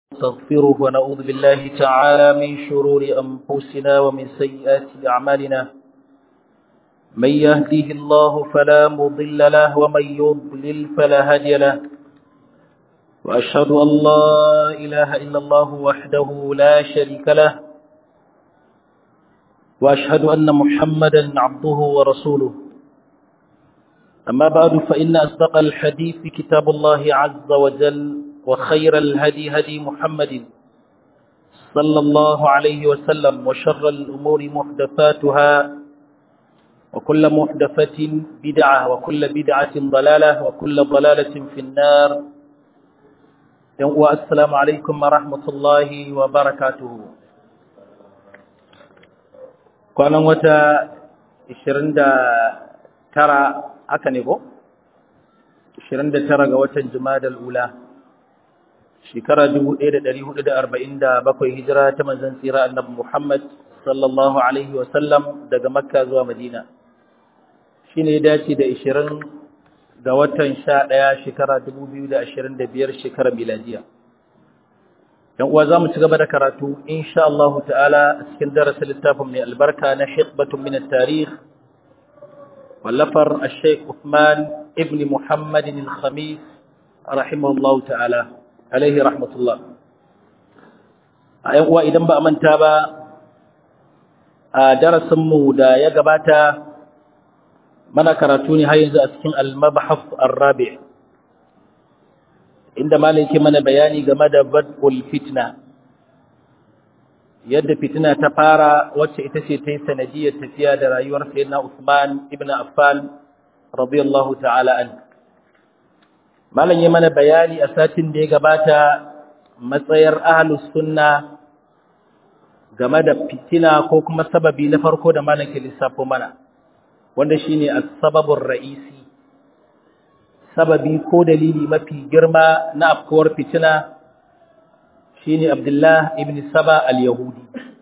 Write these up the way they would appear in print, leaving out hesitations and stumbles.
نستغفره ونعوذ بالله تعالى من شرور أنفسنا ومن سيئات أعمالنا من يهديه الله فلا مضل له ومن يضلل فلا هادي له وأشهد أن لا إله إلا الله وحده لا شريك له وأشهد أن محمدا عبده ورسوله أما بعد فإن أصدق الحديث كتاب الله عز وجل وخير الهدي هدي محمد صلى الله عليه وسلم وشر الأمور محدثاتها وكل محدثة بدعة وكل بدعة ضلالة وكل ضلالة في النار والسلام عليكم ورحمة الله وبركاته كان وتا 29 haka ne ko 29 ga watan Jumadal Ula shekara 1447 hijira ta manzon tsira annabi Muhammad sallallahu alaihi wasallam daga Makka zuwa Madina shine ya dace da 20 ga watan 11 shekara 2025 shekara miladiya dan uwa zamu ci gaba da karatu insha Allah ta'ala a cikin darasin littafin mai albarka na hiqbatun min at-tarikh واللفر الشيخ عثمان ابن محمد الخميس رحمه الله تعالى عليه رحمة الله أيوة إذا بقى من تابع درس مودا يقباتا من كراتوني هاي أسكن المبحث الرابع عندما لك من بياني جمد بدء الفتنة yadda fitina ta fara wacce ita ce ta yi sanadiyar tafiya da rayuwar sayyidina Uthman ibn Affan radiyallahu ta'ala an. Malam yi mana bayani a satin da ya gabata matsayar ahlus sunna game da fitina ko kuma sababi na farko da malam ke lissafo mana wanda shine as-sababur ra'isi sababi ko dalili mafi girma na afkuwar fitina shine Abdullah ibn Saba al-Yahudi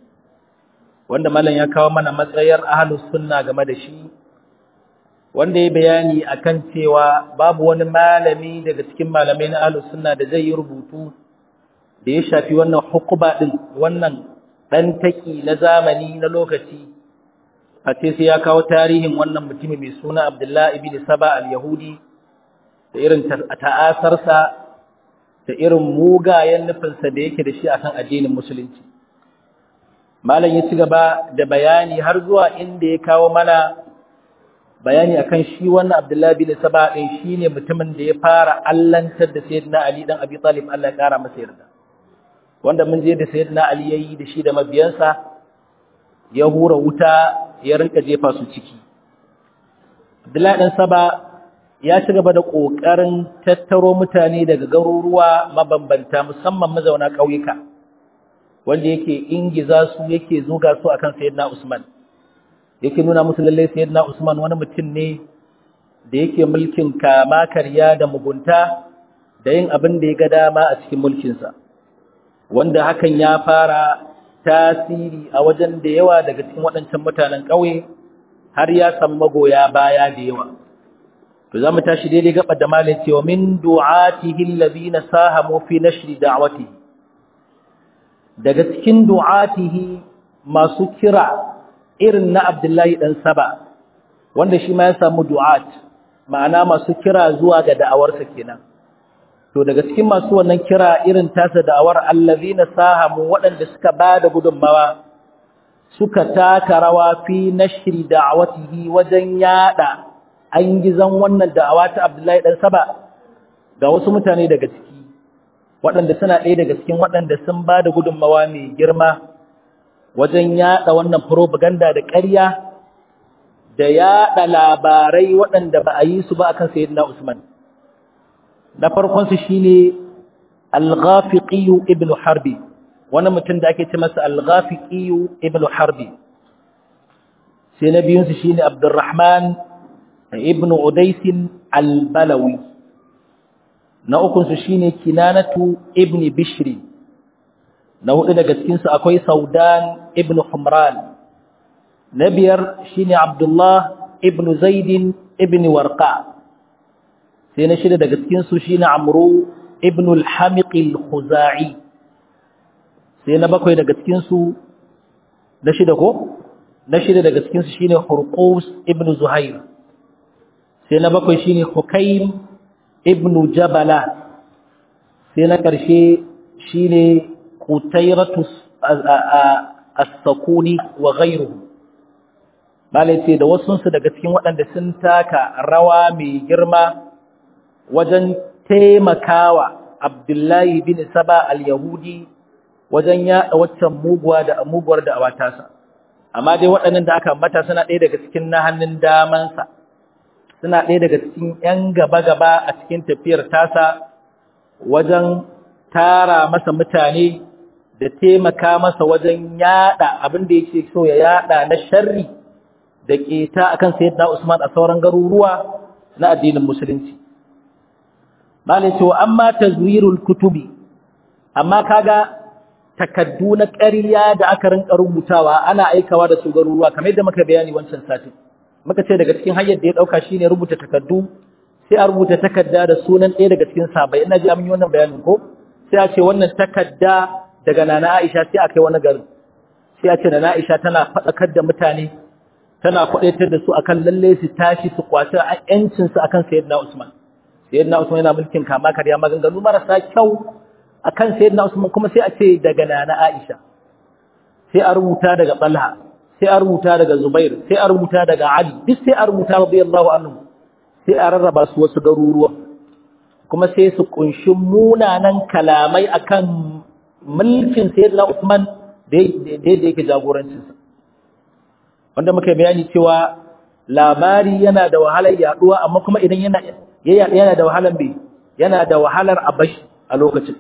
wanda mallan ya kawo mana matsayar ahlus sunna game da shi wanda ya bayani akan cewa babu wani malami daga cikin malamai na ahlus sunna da zai yi rubutu da ya shafi wannan hukuba din wannan dan taki na zamani na lokaci face sai ya kawo tarihin wannan mutumi mai suna Abdullah ibn Saba al-Yahudi da irin ta'asarsa da irin mugayen nufinsa da yake da shi akan addinin musulunci. Malam ya ci gaba da bayani har zuwa inda ya kawo mana bayani akan shi wannan Abdullah bin Saba din shine mutumin da ya fara allantar da Sayyidina Ali dan Abi Talib Allah ya kara masa yarda. Wanda mun je da Sayyidina Ali yayi da shi da mabiyansa ya hura wuta ya rinka jefa su ciki. Abdullah dan Saba ya ci gaba da ƙoƙarin tattaro mutane daga garuruwa mabambanta musamman mazauna ƙauyuka wanda yake ingiza su yake zuga su akan Sayyidina Usman yake nuna musu lalle Sayyidina Usman wani mutum ne da yake mulkin kama karya da mugunta da yin abin da ya ga dama a cikin mulkinsa wanda hakan ya fara tasiri a wajen da yawa daga cikin waɗancan mutanen ƙauye har ya samu magoya baya da yawa to zamu tashi daidai gaba da malai cewa min du'atihi alladhina sahamu fi nashri da'watihi daga cikin du'atihi masu kira irin na Abdullahi dan Saba wanda shi ma ya samu du'at ma'ana masu kira zuwa ga da'awarsa kenan to daga cikin masu wannan kira irin tasa da'awar alladhina sahamu waɗanda suka bada gudunmawa suka taka rawa fi nashri da'watihi wajen yada an gizan wannan da'awa ta Abdullahi dan Saba ga wasu mutane daga ciki waɗanda suna ɗaya daga cikin waɗanda sun ba da gudunmawa mai girma wajen yaɗa wannan propaganda da ƙarya da yaɗa labarai waɗanda ba a yi su ba akan Sayyidina Usman na farkon su shine Al-Ghafiqi ibn Harbi wani mutum da ake ce masa Al-Ghafiqi ibn Harbi sai na biyun su shine Abdurrahman ibn Udais al-Balawi na ukun su shine Kinanatu ibn Bishri na hudu daga cikin su akwai Saudan ibn Humran na biyar shine Abdullah ibn Zaid ibn Warqa sai na shida daga cikin su shine Amru ibn al-Hamiq al-Khuzai sai na bakwai daga cikin su na shida ko na shida daga cikin su shine Hurqus ibn Zuhair sai na bakwai shine Hukaym ibn Jabala sai na karshe shine Qutayratu as-Sakuni wa ghayruhu malai ce da wasu su daga cikin waɗanda sun taka rawa mai girma wajen taimakawa Abdullahi bin Saba al-Yahudi wajen yaɗa waccan muguwar da awatasa amma dai waɗannan da aka ambata suna ɗaya daga cikin na hannun damansa suna ɗaya daga cikin ƴan gaba-gaba a cikin tafiyar tasa wajen tara masa mutane da taimaka masa wajen yaɗa abin da yake so ya yaɗa na sharri da ƙeta akan sayyidina Usman a sauran garuruwa na addinin musulunci malai cewa amma tazwirul kutubi amma kaga takaddu na ƙarya da aka rinka rubutawa ana aikawa da su garuruwa kamar yadda muka bayani wancan sati muka ce daga cikin hanyar da ya dauka shine rubuta takaddu sai a rubuta takadda da sunan ɗaya daga cikin sahabbai ina ji mun yi wannan bayanin ko sai a ce wannan takadda daga nana Aisha sai a kai wani garin sai a ce nana Aisha tana faɗakar da mutane tana kwadaitar da su akan lalle su tashi su kwaci ƴancin su akan sayyidina Usman yana mulkin kama karya maganganu marasa kyau akan sayyidina Usman kuma sai a ce daga nana Aisha sai a rubuta daga Talha sai a rubuta daga Zubair sai a rubuta daga Ali duk sai a rubuta radiyallahu anhu sai a rarraba su wasu garuruwa kuma sai su kunshi munanan kalamai akan mulkin sayyidina Usman da yake jagorancin sa wanda muka bayani cewa labari yana da wahalar yaduwa amma kuma idan yana da wahalar yana da wahalar abashi a lokacin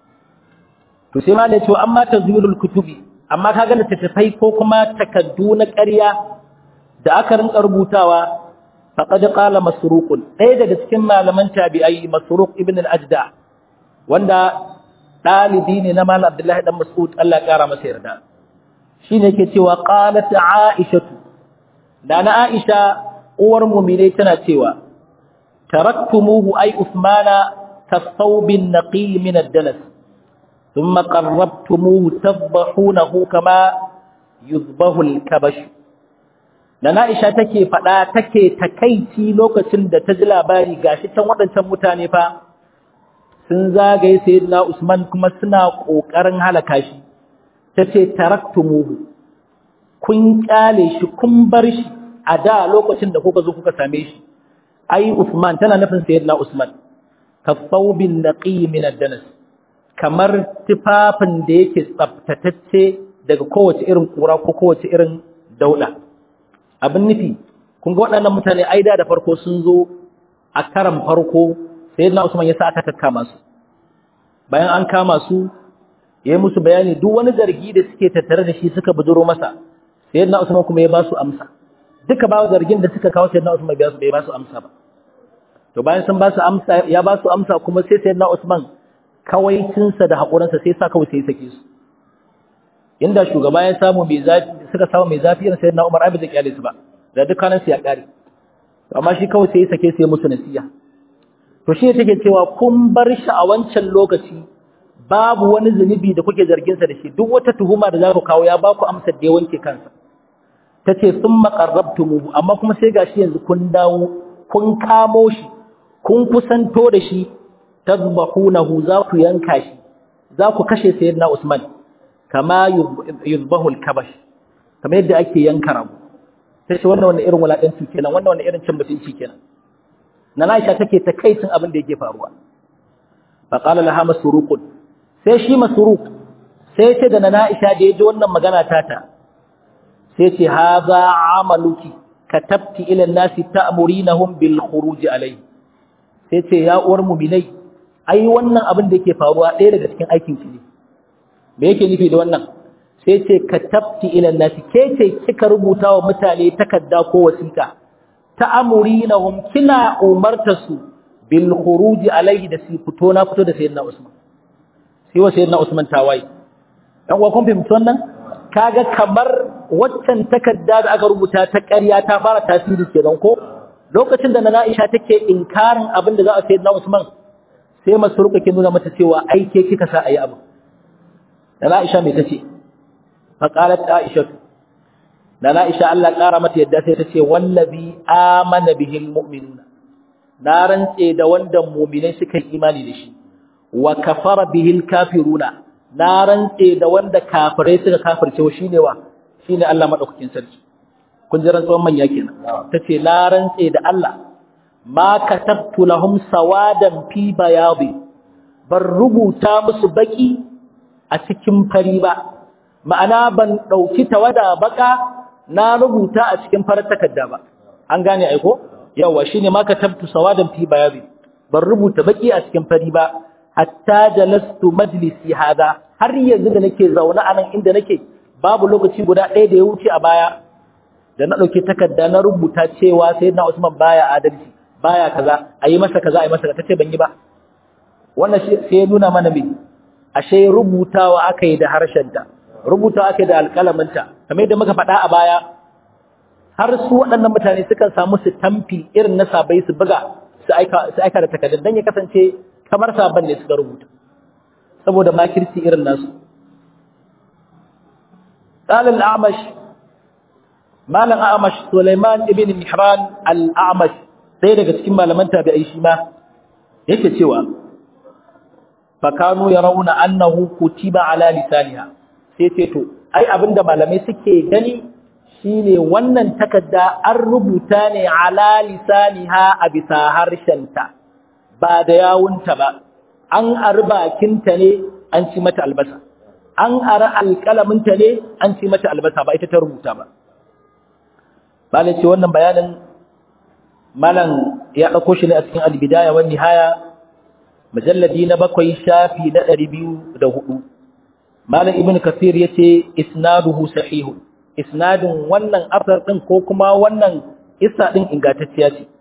to sai ma da cewa amma tazwirul kutubi amma kaga da tattafai ko kuma takaddu na ƙarya da aka rinka rubutawa faqad qala masruq ɗaya daga cikin malaman tabi'ai masruq ibn al-ajda wanda dalibi ne na malam abdullahi dan mas'ud Allah ya kara masa yarda shine yake cewa qalat aisha dana aisha uwar mu'mine tana cewa taraktumuhu ay usmana kasawbin naqi min ad-danas ثم قربتموه تذبحونه كما يذبح الكبش Nana Aisha take fada take takeici lokacin da ta ji labari gashi can wadancan mutane fa sun zagaye sayyidina Usman kuma suna kokarin halaka shi tace taraktumuhu kun kyale shi kun bar shi a da lokacin da kuka zo kuka same shi ai Usman tana nufin sayyidina Usman kafawbin naqi min ad-danas kamar tufafin da yake tsaftatacce daga kowace irin kura ko kowace irin dauda abin nufi kun ga waɗannan mutane aida da farko sun zo a karan farko sayyidina Usman ya sa aka kakkama su bayan an kama su yayi musu bayani duk wani zargi da suke tattare da shi suka bujuro masa sayyidina Usman kuma ya ba su amsa duka ba zargin da suka kawo sayyidina Usman bai ba su amsa ba to bayan sun ba su amsa ya ba su amsa kuma sai sayyidina Usman kawaicinsa da haƙurinsa sai sa kawai sai sake su inda shugaba ya samu mai zafi suka samu mai zafi irin sayyidina Umar ai ba zai kyale su ba da dukkanin su ya kare amma shi kawai sai sake sai musu nasiha to shi take cewa kun bar shi a wancan lokaci babu wani zunubi da kuke zargin sa da shi duk wata tuhuma da za ku kawo ya ba ku amsar da ya wanke kansa tace summa qarrabtumuhu amma kuma sai gashi yanzu kun dawo kun kamo shi kun kusanto da shi tazbahunahu za ku yanka shi za ku kashe sayyidina Usman kama yuzbahu al-kabash kamar yadda ake yanka rabu sai wannan irin wuladanci kenan wannan irin cin mutunci kenan nana Aisha take takaicin abin da yake faruwa fa qala laha masruq sai shi masruq sai ce da nana Aisha da yaji wannan magana tata sai ce hadha amaluki katabti ila an-nasi ta'murinahum bil khuruj alayhi sai ce ya uwar mu'minai ai wannan abin da yake faruwa ɗaya daga cikin aikin ki ne me yake nufi da wannan sai ce katabti ila nasi ke ce kika rubuta wa mutane takarda ko wasiƙa ta'amurinahum kina umarta su bil khuruj alayhi da su fito na fito da sayyidina Usman sai wa sayyidina Usman tawayi dan uwa kun fahimci wannan kaga kamar waccan takarda da aka rubuta ta ƙarya ta fara tasiri kenan ko lokacin da Nana Aisha take inkarin abin da za a sayyidina Usman sai Masruq ke nuna mata cewa ai ke kika sa ayi abu da Aisha me tace fa qalat Aisha da Aisha Allah ƙara mata yadda sai tace wallazi amana bihil mu'minuna na rantse da wanda mu'minai suka yi imani da shi wa kafara bihil kafiruna na rantse da wanda kafirai suka kafirce wa shine Allah madaukakin sarki kun ji rantsuwan manya kenan tace na rantse da Allah ma katabtu lahum sawadan fi bayadi ban rubuta musu baki a cikin fari ba ma'ana ban dauki tawada baka na rubuta a cikin farar takarda ba an gane ai ko yawa shine ma katabtu sawadan fi bayadi ban rubuta baki a cikin fari ba hatta jalastu majlisi hada har yanzu da nake zaune a nan inda nake babu lokaci guda ɗaya da ya wuce a baya da na ɗauki takarda na rubuta cewa sayyidina Usman baya adalci baya kaza ayi masa kaza ayi masa kaza tace ban yi ba wannan sai ya nuna mana me ashe rubutawa akai da harshenta rubutawa akai da alƙalaminta kamar yadda muka faɗa a baya har su waɗannan mutane sukan samu su tamfi irin na sabai su buga su aika da takardar dan ya kasance kamar saban ne suka rubuta saboda makirci irin nasu قال الأعمش مالن أعمش سليمان ابن مهران الأعمش sai daga cikin malaman tabi'ai shi ma yake cewa fa kanu yarawna annahu kutiba ala lisaniha sai ce to ai abinda malamai suke gani shine wannan takarda an rubuta ne ala lisaniha a bisa harshenta ba da yawunta ba an arbakinta ne an ci mata albasa an ara alƙalaminta ne an ci mata albasa ba ita ta rubuta ba malai ce wannan bayanin malam ya ɗauko shi ne a cikin albidaya wa nihaya mujalladi na 7 shafi na 204 malam ibn kathir yace isnaduhu sahihun isnadin wannan asar din ko kuma wannan isa din ingantacciya ce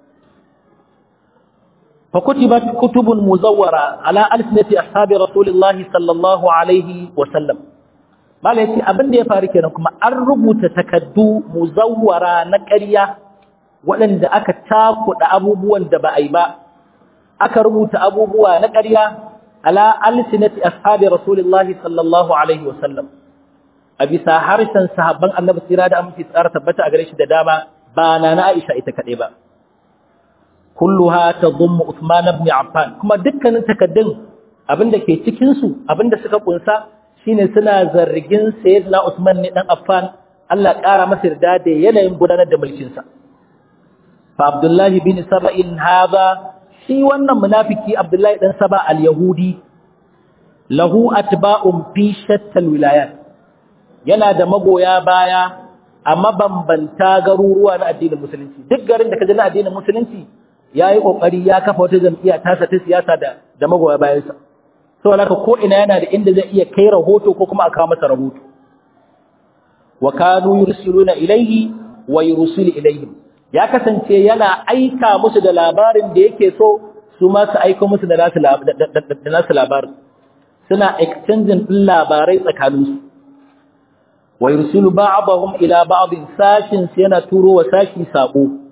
فكتبت كتب مزورة على ألسنة أصحاب رسول الله صلى الله عليه وسلم ما ليس أبن دي فاركي نكما الربوت تكدو مزورة نكرية ولن دا أكا تاكو دا أبوبوا دا بأيبا أكا ربوت أبوبوا نكرية على ألسنة أصحاب رسول الله صلى الله عليه وسلم أبي ساحرسا صحابان النبي سيرادة أمتي سارة تبتا أغريش دا داما بانا نائشة إتكاليبا kulluha tadhummu Uthman ibn Affan kuma dukkanin takaddun abinda ke cikin su abinda suka kunsa shine suna zargin sayyidina Uthman ne dan Affan Allah ƙara masa yarda da yanayin gudanar da mulkin sa fa Abdullah bin Saba'in hada shi wannan munafiki Abdullah dan Saba al-Yahudi lahu atba'un fi shatta al-wilayat yana da magoya baya a mabambanta garuruwa na addinin musulunci duk garin da kaje na addinin musulunci yayi kokari ya kafa wata jam'iyya ta ta siyasa da magoya bayansa saboda haka ko ina yana da inda zai iya kai rahoto ko kuma a kawo masa rahoto wa kanu yursiluna ilayhi wa yursilu ilayhim ya kasance yana aika musu da labarin da yake so su ma su aika musu da nasu labarin suna exchanging din labarai tsakaninsu wa yursilu ba'dahum ila ba'din sashin yana turo wa sashi sako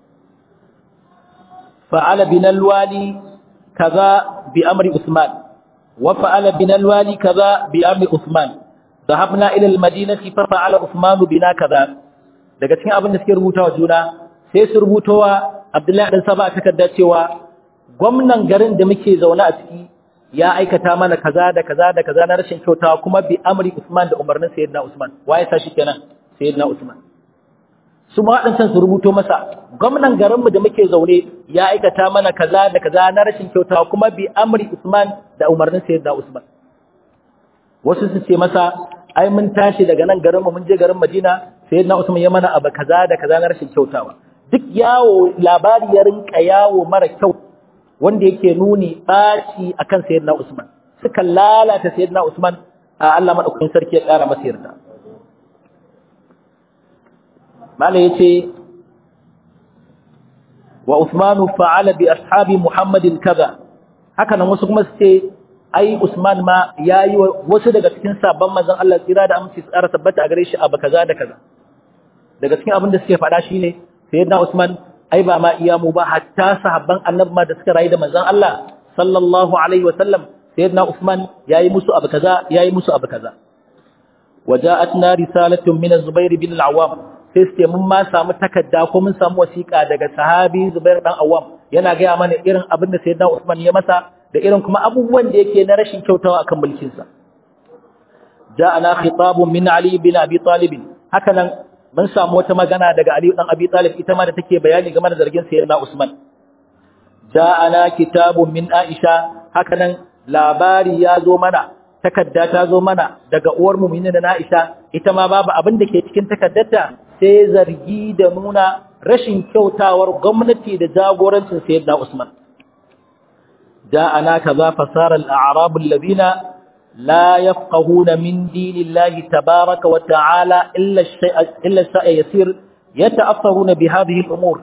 فعل بنا الوالي كذا بأمر عثمان وفعل بنا الوالي كذا بأمر عثمان ذهبنا إلى المدينة ففعل عثمان بنا كذا daga cikin abin da suke rubutawa juna sai su rubutawa Abdullahi dan Saba takarda cewa gwamnan garin da muke zaune a ciki ya aikata mana kaza da kaza da kaza na rashin kyautawa kuma bi amri Usman da umarnin sayyidina Usman waye sa shi kenan sayyidina Usman su ma waɗancan su rubuto masa gwamnan garinmu da muke zaune ya aikata mana kaza da kaza na rashin kyautawa kuma bi amri Usman da umarnin sayyidina Usman wasu su ce masa ai mun tashi daga nan garinmu mun je garin Madina sayyidina Usman ya mana abu kaza da kaza na rashin kyautawa duk yawo labari ya rinka yawo mara kyau wanda yake nuni baci akan sayyidina Usman suka lalata sayyidina Usman a Allah madaukakin sarki ya ƙara masa yarda mala yace wa Uthman fa'ala bi ashabi Muhammadin kaza haka nan wasu kuma su ce ai Usman ma yayi wasu daga cikin sabban manzon Allah tsira da aminci tsara tabbata a gare shi abu kaza da kaza daga cikin abin da suke faɗa shine sayyidina Usman ai ba ma iya mu ba hatta sahabban annabi ma da suka rayu da manzon Allah sallallahu alaihi wasallam sayyidina Usman yayi musu abu kaza yayi musu abu kaza waja'atna risalatun min az-Zubair bin al-Awwam sai sai mun ma samu takarda ko mun samu wasiƙa daga sahabi Zubair dan Awwam yana ga mana irin abin da sayyidina Usman ya masa da irin kuma abubuwan da yake na rashin kyautawa akan mulkin sa ja'ana khitabun min Ali bin Abi Talib hakanan mun samu wata magana daga Ali dan Abi Talib ita ma da take bayani game da zargin sayyidina Usman ja'ana kitabun min Aisha hakanan labari ya zo mana takadda ta zo mana daga uwar mu'minin da Aisha ita ma babu abin da ke cikin takaddarta sai zargi da nuna rashin kyautawar gwamnati da jagorancin sayyidina Usman ja'ana kaza fasara al-a'rab alladhina la yafqahuna min dinillahi tabaaraka wa ta'ala illa shay'a yasir yata'affaruna bi hadhihi al-umur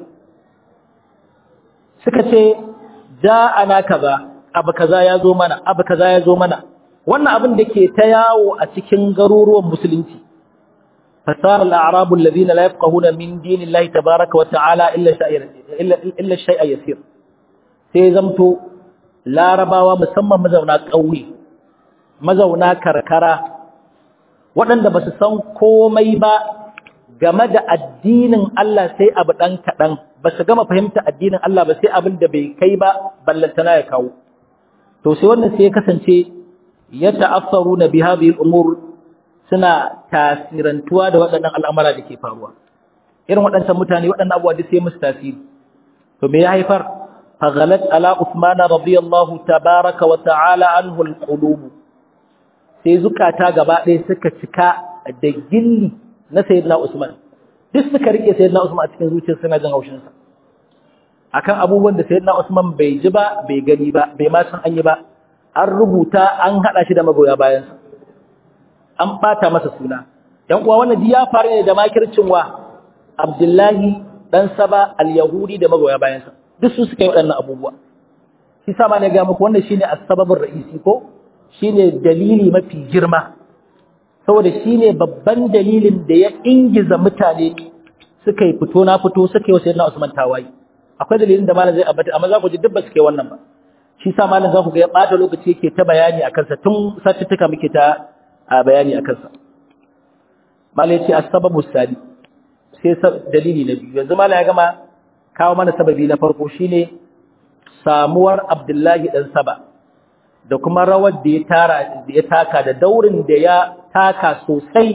suka ce ja'ana kaza abu kaza ya zo mana abu kaza ya zo mana wannan abin da ke ta yawo a cikin garuruwan musulunci fasara al-a'rabu alladhina la yafqahuna min dinillahi tabaaraka wa ta'ala illa shay'a yasir sai zamto larabawa musamman mazauna ƙauye mazauna karkara waɗanda ba su san komai ba game da addinin Allah sai abu ɗan kaɗan ba su gama fahimta addinin Allah ba sai abin da bai kai ba ballantana ya kawo to sai wannan sai ya kasance ya ta'affaru na biha bil umur suna tasirantuwa da waɗannan al'amara da ke faruwa irin waɗancan mutane waɗannan abubuwa da sai musu tasiri to me ya haifar faghalat ala Uthman radiyallahu tabaraka wa ta'ala anhu al-qulub sai zukata gaba ɗaya suka cika da gilli na sayyidina Usman duk suka rike sayyidina Usman a cikin zuciyar suna jin haushin sa akan abubuwan da sayyidina Usman bai ji ba bai gani ba bai ma san an yi ba an rubuta an hada shi da magoya bayan sa an bata masa suna yan uwa wannan ya faru ne da makircin wa Abdullahi dan Saba al-Yahudi da magoya bayan sa duk su suka yi waɗannan abubuwa shi sa ma ne ga muku wannan shine as-sababur ra'isi ko shine dalili mafi girma saboda shine babban dalilin da ya ingiza mutane suka yi fito na fito suka yi wa sayyidina Usman tawayi akwai dalilin da malam zai ambata amma za ku ji duk ba suke wannan ba shi sa malam za ku ga ya bata lokaci yake ta bayani akan sa tun satuttuka muke ta bayani akan sa malam yace as-sababu sadi sai dalili na biyu yanzu malam ya gama kawo mana sababi na farko shine samuwar Abdullahi dan Saba da kuma rawar da ya taka da daurin da ya taka sosai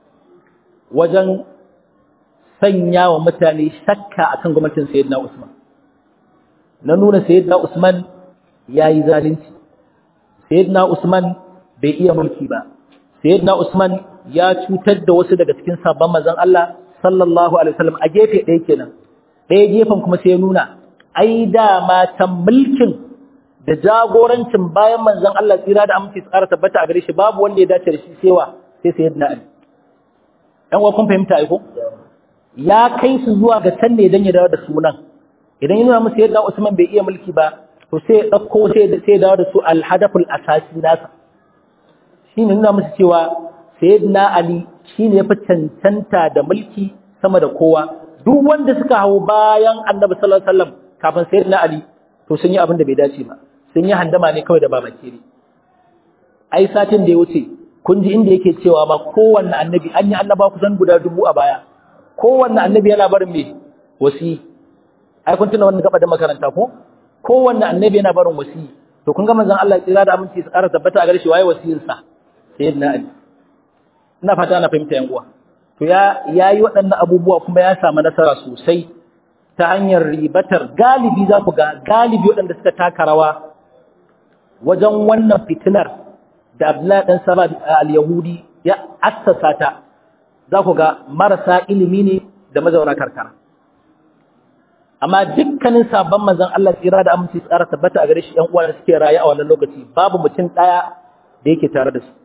wajen sanya wa mutane shakka akan gwamnatin Sayyidina Usman na nuna Sayyidina Usman yayi zalunci Sayyidina Usman bai iya mulki ba Sayyidina Usman ya cutar da wasu daga cikin sabon manzon Allah sallallahu alaihi wasallam a gefe ɗaya kenan ɗaya gefen kuma sai ya nuna ai da matan mulkin da jagorancin bayan manzon Allah tsira da aminci tsara tabbata a gare shi babu wanda ya dace da shi sai sayyidina Ali ɗan uwa kun fahimta ai ko ya kai su zuwa ga can ne dan ya dawo da sunan idan ya nuna musu sayyidina Usman bai iya mulki ba to sai ya dauko sai ya dawo da su al-hadaful asasi nasa shine nuna musu cewa sayyidina Ali shine ya fi cancanta da mulki sama da kowa duk wanda suka hawo bayan Annabi sallallahu alaihi wasallam kafin sayyidina Ali to sun yi abin da bai dace ba sun yi handama ne kawai da babakere ai satin da ya wuce kun ji inda yake cewa ma kowanne annabi an yi annaba kusan guda 1000 a baya kowanne annabi yana barin me wasi ai kun tuna wannan gaba da makaranta ko kowanne annabi yana barin wasi to kun ga manzon Allah ya tsira da aminci su ƙara tabbata a gare shi waye wasiyin sa sayyidina Ali ina fata ana fahimta yan uwa to yayi waɗannan abubuwa kuma ya samu nasara sosai ta hanyar ribatar galibi za ku ga galibi waɗanda suka taka rawa wajen wannan fitinar da Abdullahi dan Saba al-Yahudi ya assasa ta za ku ga marasa ilimi ne da mazauna karkara amma dukkanin sabon manzon Allah tsira da aminci tsara tabbata a gare shi ƴan uwa da suke raye a wannan lokaci babu mutum ɗaya da yake tare da su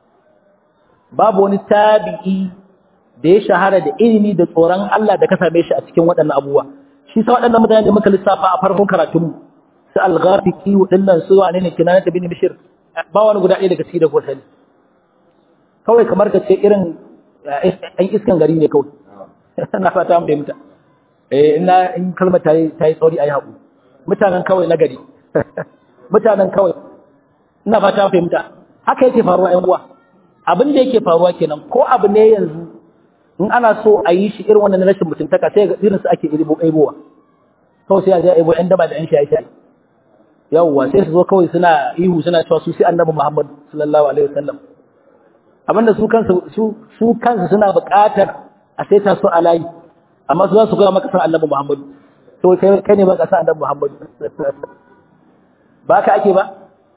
babu wani tabi'i da ya shahara da ilimi da tsoron Allah da ka same shi a cikin waɗannan abubuwa shi sa waɗannan mutane da muka lissafa a farkon karatunmu su al-Ghafiqi waɗannan su wane ne Kinana bin Bishir ba wani guda ɗaya daga cikin da ko sani kawai kamar ka ce irin ɗan iskan gari ne kawai na fata an fahimta ina in kalmar ta yi tsauri a yi haƙu mutanen kawai na gari mutanen kawai ina fata fahimta haka yake faruwa ƴan uwa abin da yake faruwa kenan ko abu ne yanzu in ana so a yi shi irin wannan rashin mutuntaka sai ga irin su ake aibowa kawai sai a je aibo ƴan daba da ƴan shaye-shaye yawwa sai su zo kawai suna ihu suna cewa su sai annabi Muhammad sallallahu alaihi wasallam abinda su kansu suna buƙatar a saita su a layi amma su za su gaya maka san annabi Muhammad to kai ne ba ka san annabi Muhammad ba ka ake ba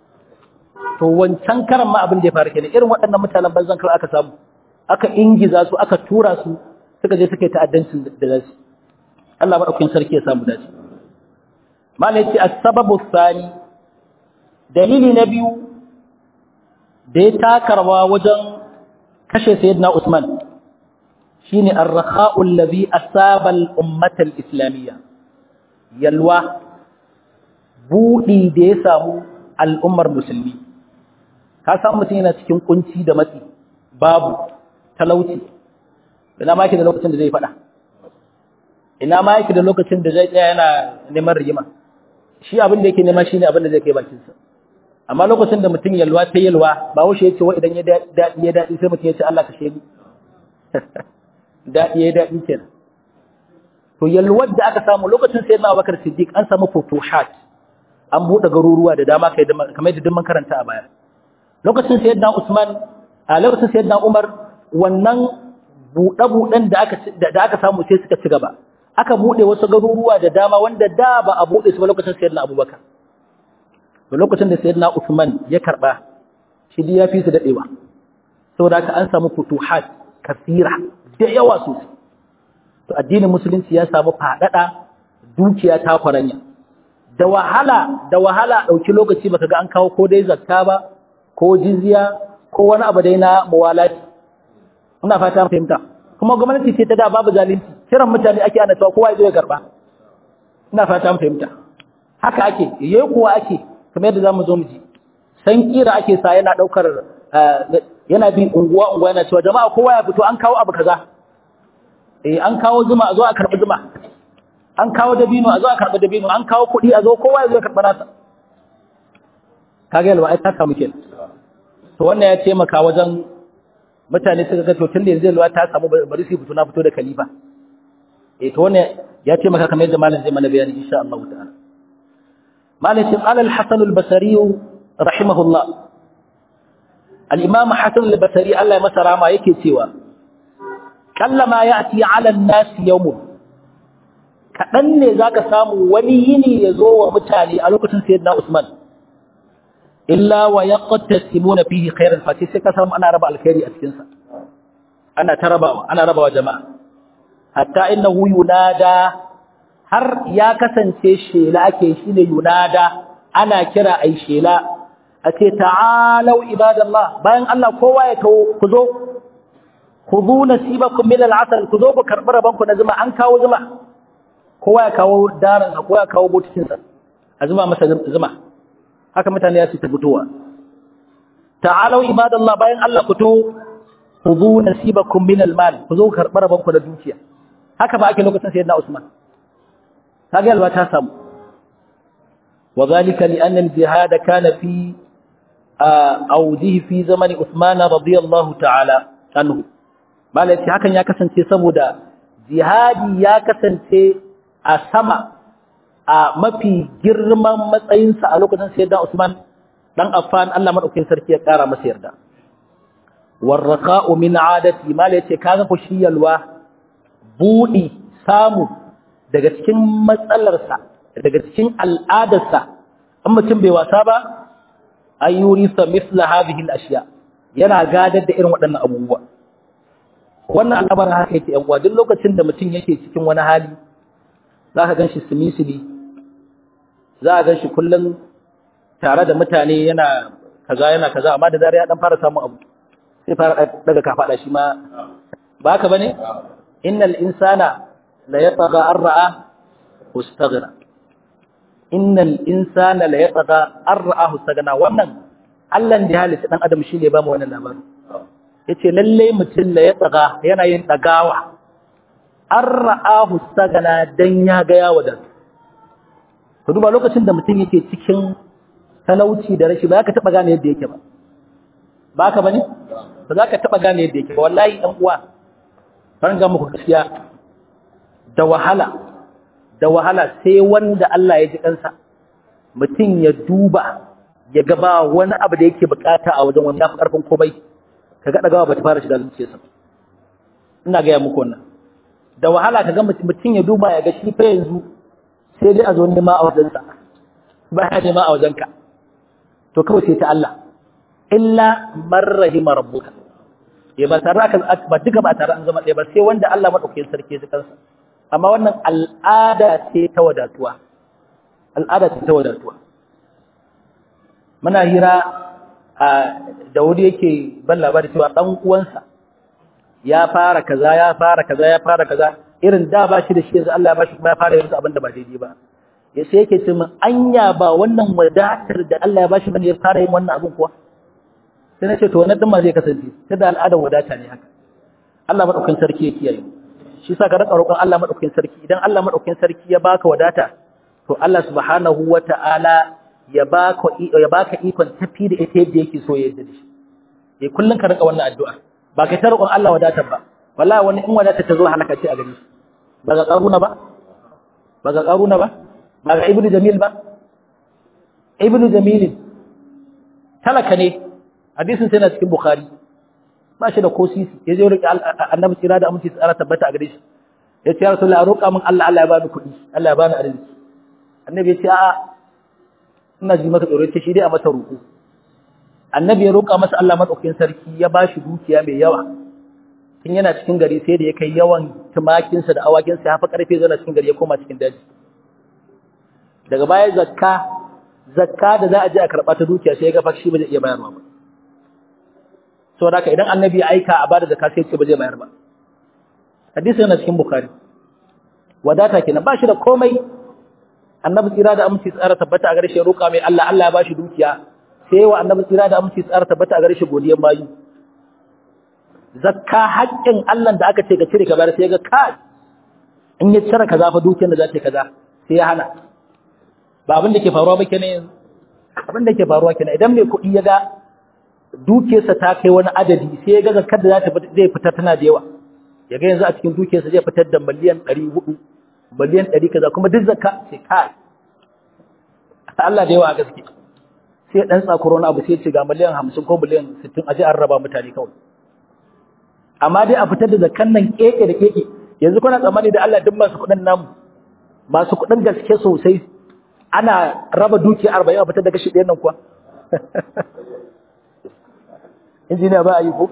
to wancan karan ma abin da ya faru kenan irin waɗannan mutanen banzan kar aka samu aka ingiza su aka tura su suka je suka yi ta'addancin da zasu Allah madaukakin sarki ya samu dace malai ce as-sababu thani dalili na biyu da ya takarwa wajen kashe sayyidina Usman shine ar-rakha'u alladhi asaba al-ummah al-islamiyya yalwa budi da ya samu al'ummar musulmi ka san mutum yana cikin kunci da matsi babu talauci ina ma yake da lokacin da zai fada ina ma yake da lokacin da zai tsaya yana neman rigima shi abin da yake nema shine abin da zai kai bakin sa amma lokacin da mutum yalwa ta yalwa ba wuce yace wa idan ya dadi sai mutum yace Allah ka shedi dadi ya dadi kenan to yalwar da aka samu lokacin sayyidina Abubakar Siddiq an samu futuhat an bude garuruwa da dama kamar da mun karanta a baya lokacin sayyidina Usman a lokacin sayyidina Umar wannan buɗe-buɗen da aka samu sai suka ci gaba aka buɗe wasu garuruwa da dama wanda da ba a buɗe su ba lokacin sayyidina Abubakar to lokacin da sayyidina Usman ya karba shi ya fi su dadewa saboda haka an samu futuhat kasira da yawa sosai to addinin musulunci ya samu fadada dukiya ta kwaranya da wahala dauki lokaci baka ga an kawo ko dai zakka ba ko jizya ko wani abu dai na muwalati ina fata fahimta kuma gwamnati ce ta da babu zalunci kiran mutane ake ana cewa kowa ya zo ya karba ina fata fahimta haka ake yayi kuwa ake kamar yadda zamu zo mu ji san kira ake sa yana daukar yana bin unguwa yana cewa jama'a kowa ya fito an kawo abu kaza an kawo zuma a zo a karbi zuma an kawo dabino a zo a karbi dabino an kawo kuɗi a zo kowa ya zo ya karbi nasa kage yalwa ai ta samu kenan to wannan ya taimaka wajen mutane suka ga to tun da yanzu yalwa ta samu bari su fito na fito da khalifa to wannan ya taimaka kamar yadda malam zai mana bayani insha Allah ta'ala malam shi qala al-hasan al-basri rahimahullah al-imam hasan al-basri Allah ya masa rama yake cewa kallama ya'ti 'ala an-nas yawmun kadan ne zaka samu wani yini yazo wa mutane a lokacin sayyidina Usman illa wa yaqtasimuna fihi khairan fati sai ka samu ana raba alkhairi a cikin sa ana rabawa jama'a hatta innahu yunada har ya kasance shela ake shine yunada ana kira ai shela ace ta'alu ibadallah bayan Allah kowa ya kawo ku zo khudhu nasibakum min al'asal ku zo ku karbi raban ku na zuma an kawo zuma kowa ya kawo daran sa kowa ya kawo botikin sa a zuma masa zuma haka mutane ya su ta fitowa ta'alu ibadallah bayan Allah ku to khudhu nasibakum min al-mal ku zo ku karbi raban ku da dukiya haka ba ake lokacin sayyidina Usman kage alwa ta samu وذلك لأن الجهاد كان في أوده في زمن عثمان رضي الله تعالى عنه malai hakan ya kasance saboda jihadi ya kasance a sama a mafi girman matsayinsa a lokacin sayyidina Usman dan Affan Allah madaukakin sarki ya kara masa yarda warraqa'u min 'adati malai ce kaga ku shiyalwa budi samu daga cikin matsalarsa daga cikin al'adarsa an mutum bai wasa ba ayyurisa misla hadhihi al-ashya yana gadar da irin waɗannan abubuwa wannan al'amarin haka yake yan uwa duk lokacin da mutum yake cikin wani hali zaka ganshi simisili zaka ganshi kullun tare da mutane yana kaza amma da zare ya dan fara samun abu sai fara daga kafada shi ma ba haka bane innal insana la yatagha ar-ra'a wastaghna innal insana la yatagha ar-ra'a wastaghna wannan Allah da halitta dan adam shine ba mu wannan labarin yace lalle mutum la yatagha yana yin dagawa ar-ra'a wastaghna dan ya ga ya wadan to duba lokacin da mutum yake cikin talauci da rashi ba za ka taɓa gane yadda yake ba ka bane ba za ka taɓa gane yadda yake ba wallahi ɗan uwa farin ga muku gaskiya da wahala sai wanda Allah ya ji kansa mutum ya duba ya gaba wani abu da yake bukata a wajen wani yafi karfin komai ka ga dagawa ba ta fara shiga zuciyarsa ina ga ya muku wannan da wahala ka ga mutum ya duba ya ga shi fa yanzu sai dai a zo nema a wajensa ba ya nema a wajenka to kawai sai ta Allah illa man rahima rabbuka ya ba tare ba duka ba tare an zama ɗaya ba sai wanda Allah madaukakin sarki ya kansa amma wannan al'ada ce ta wadatuwa muna hira da wuri yake ban labari cewa dan uwansa ya fara kaza irin da ba shi da shi yanzu Allah ya bashi kuma ya fara yanzu abin da ba daidai ba ya sai yake cewa anya ba wannan wadatar da Allah ya bashi bane ya fara yin wannan abin kuwa sai na ce to wannan din ma zai kasance sai da al'adar wadata ne haka Allah madaukakin sarki ya kiyaye shi sa ka rika roƙon Allah madaukakin sarki idan Allah madaukakin sarki ya baka wadata to Allah subhanahu wata'ala ya baka ikon tafi da ita yadda yake so ya yadda da shi kullun ka rika wannan addu'a ba kai ta roƙon Allah wadatar ba wallahi wani in wadata ta zo halaka ce a gare shi ba ga karuna ba ba ga ibnu jamil ba ibnu jamil talaka ne hadisin sai na cikin bukhari ba shi da ko sisi ya je roƙi annabi tsira da aminci tsara tabbata a gare shi ya ce ya rasulullah roƙa min Allah ya bani kuɗi Allah ya bani arziki annabi ya ce a'a ina ji maka tsoro ce shi dai a masa roƙo annabi ya roƙa masa Allah madaukakin sarki ya bashi dukiya mai yawa tun yana cikin gari sai da ya kai yawan tumakinsa da awakinsa ya fa karfe zana cikin gari ya koma cikin daji daga baya zakka da za a je a karɓa ta dukiya sai ya ga fa shi ba zai iya bayarwa ba saboda haka idan annabi ya aika a bada zakka sai ce ba zai bayar ba hadisi yana cikin bukhari wadata kenan ba shi da komai annabi tsira da aminci tsara tabbata a gare shi roƙa mai Allah ya bashi dukiya sai wa annabi tsira da aminci tsara tabbata a gare shi godiyan bayu zakka haƙƙin Allah da aka ce ka cire ka bayar sai ga kai in ya cire kaza fa dukiyar da za ta kaza sai ya hana ba abin da ke faruwa ba kenan abin da ke faruwa kenan idan mai kuɗi ya ga dukiyarsa ta kai wani adadi sai ya ga zakkar da zai fitar tana da yawa ya ga yanzu a cikin dukiyarsa zai fitar da miliyan 400 miliyan 100 kaza kuma duk zakka sai kai Allah da yawa a gaske sai dan tsakuro wani abu sai ya ce ga miliyan 50 ko miliyan 60 aje an raba mutane kawai amma dai a fitar da zakkan nan keke da keke yanzu kuna tsammani da Allah duk masu kuɗin namu masu kuɗin gaske sosai ana raba dukiya 40 a fitar da kashi ɗayan nan kuwa injiniya ba a yi ko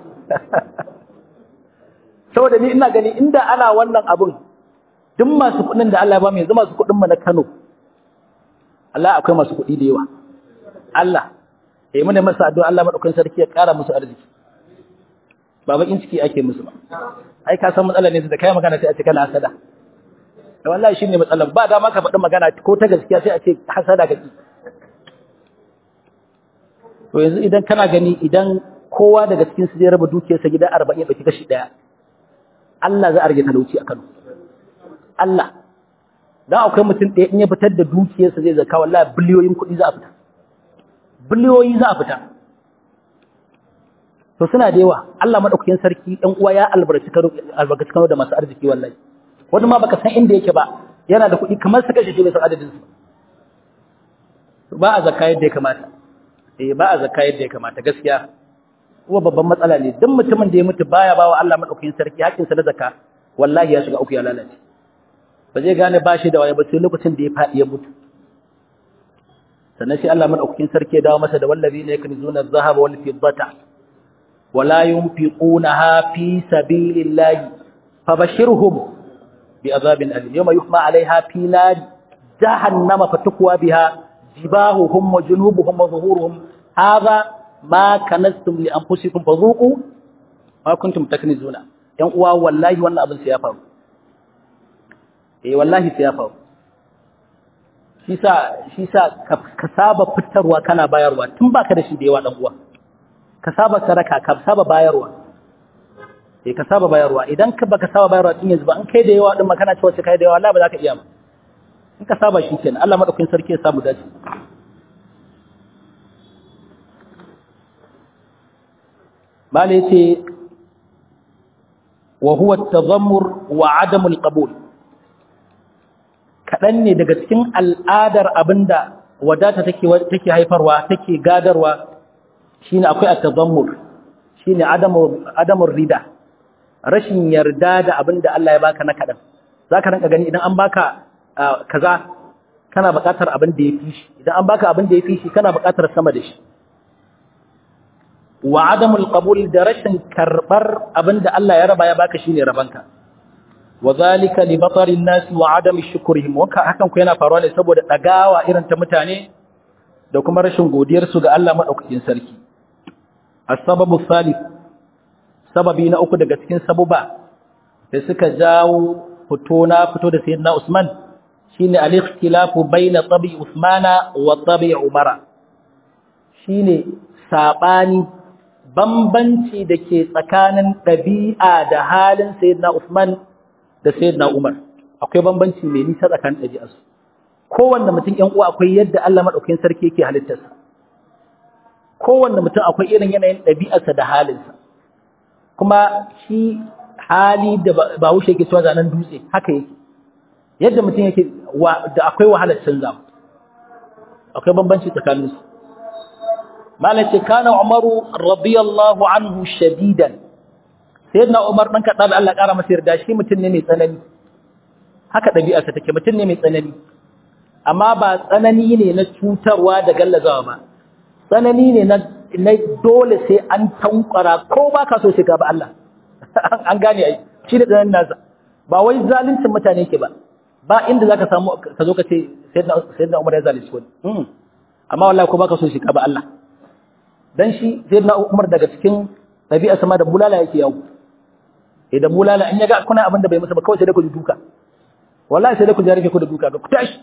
saboda ni ina gani inda ana wannan abun duk masu kuɗin da Allah ya ba mu yanzu masu kuɗin mu na Kano Allah akwai masu kuɗi da yawa Allah mu ne masa addu'a Allah madaukakin sarki ya ƙara musu arziki ba bakin ciki ake musu ba ai ka san matsalar ne da kai magana sai a ce kana hasada da wallahi shine matsalar ba dama ka faɗi magana ko ta gaskiya sai a ce hasada kake to yanzu idan kana gani idan kowa daga cikin su zai raba dukiyarsa gida 40 dauki kashi daya Allah za a rage talauci a Kano Allah dan akwai mutum ɗaya in ya fitar da dukiyarsa zai zaka wallahi biliyoyin kuɗi za a fita biliyoyi za a fita to suna da yawa Allah madaukakin sarki ɗan uwa ya albarkaci Kano da masu arziki wallahi wani ma baka san inda yake ba yana da kuɗi kamar saka shi bai san adadin su ba a zakka yadda ya kamata ba a zakka yadda ya kamata gaskiya kuma babban matsala ne duk mutumin da ya mutu baya bawa Allah madaukakin sarki hakkin sa na zakka wallahi ya shiga uku ya lalace ba zai gane ba shi da waye ba sai lokacin da ya faɗi ya mutu sannan sai Allah madaukakin sarki ya dawo masa da wallazina yaknizuna adh-dhahaba wal fiddata ولا ينفقونها في سبيل الله فبشرهم بعذاب أليم يوم يحمى عليها في نار جهنم فتكوى بها جباههم وجنوبهم وظهورهم هذا ما كنزتم لأنفسكم فذوقوا ما كنتم تكنزون yan uwa wallahi wannan abin sai ya faru wallahi sai ya faru shi sa ka saba fitarwa kana bayarwa tun baka da shi da yawa dan uwa ka saba saraka ka saba bayarwa ka saba bayarwa idan ka baka saba bayarwa din yanzu ba an kai da yawa din makana cewa sai kai da yawa Allah ba za ka iya ba in ka saba shi kenan Allah madaukakin sarki ya samu dace mala yace wa huwa at-tadhammur wa 'adam al-qabul kadan ne daga cikin al'adar abinda wadata take haifarwa take gadarwa shine akwai at-tadhammur shine adamur rida rashin yarda da abinda Allah ya baka na kadan zaka ranka gani idan an baka kaza kana buƙatar abin da yafi shi idan an baka abin da yafi shi kana buƙatar sama da shi wa adamul qabul da rashin karbar abinda Allah ya raba ya baka shine rabanka wa zalika li batarin nas wa adami shukrihim hakan ku yana faruwa ne saboda dagawa irin ta mutane da kuma rashin godiyar su ga Allah madaukakin sarki as-sababu thalith sababi na uku daga cikin sabuba da suka jawo fito da sayyidina Usman shine al-ikhtilafu bayna tabi Usmana wa tabi Umara shine sabani bambanci da ke tsakanin ɗabi'a da halin Sayyidina Usman da Sayyidina Umar akwai bambanci mai nisa tsakanin ɗabi'arsu kowanne mutum ƴan uwa akwai yadda Allah madaukakin sarki yake halittarsa kowanne mutum akwai irin yanayin ɗabi'arsa da halinsa kuma shi hali da ba wuce yake cewa zanen dutse haka yake yadda mutum yake da akwai wahalar canzawa akwai bambanci tsakaninsu malaka kana Umaru radiyallahu anhu shadidan sayyidina Umar dan kada Allah kara masa yarda shi mutum ne mai tsanani haka dabi'arsa take mutum ne mai tsanani amma ba tsanani ne na cutarwa da gallazawa ba tsanani ne na dole sai an tankwara ko ba ka so sai ka ba Allah an gane ai shi da tsananin nasa ba wai zaluncin mutane ke ba inda zaka samu ka zo ka ce sayyidina Umar ya zalunci wani amma wallahi ko ba ka so shi ka ba Allah dan shi sayyidina Umar daga cikin dabi'a sama da bulala yake yawo da bulala in yaga kuna abin da bai masa ba kawai sai da ku duka wallahi sai da ku jarike ku da duka ku tashi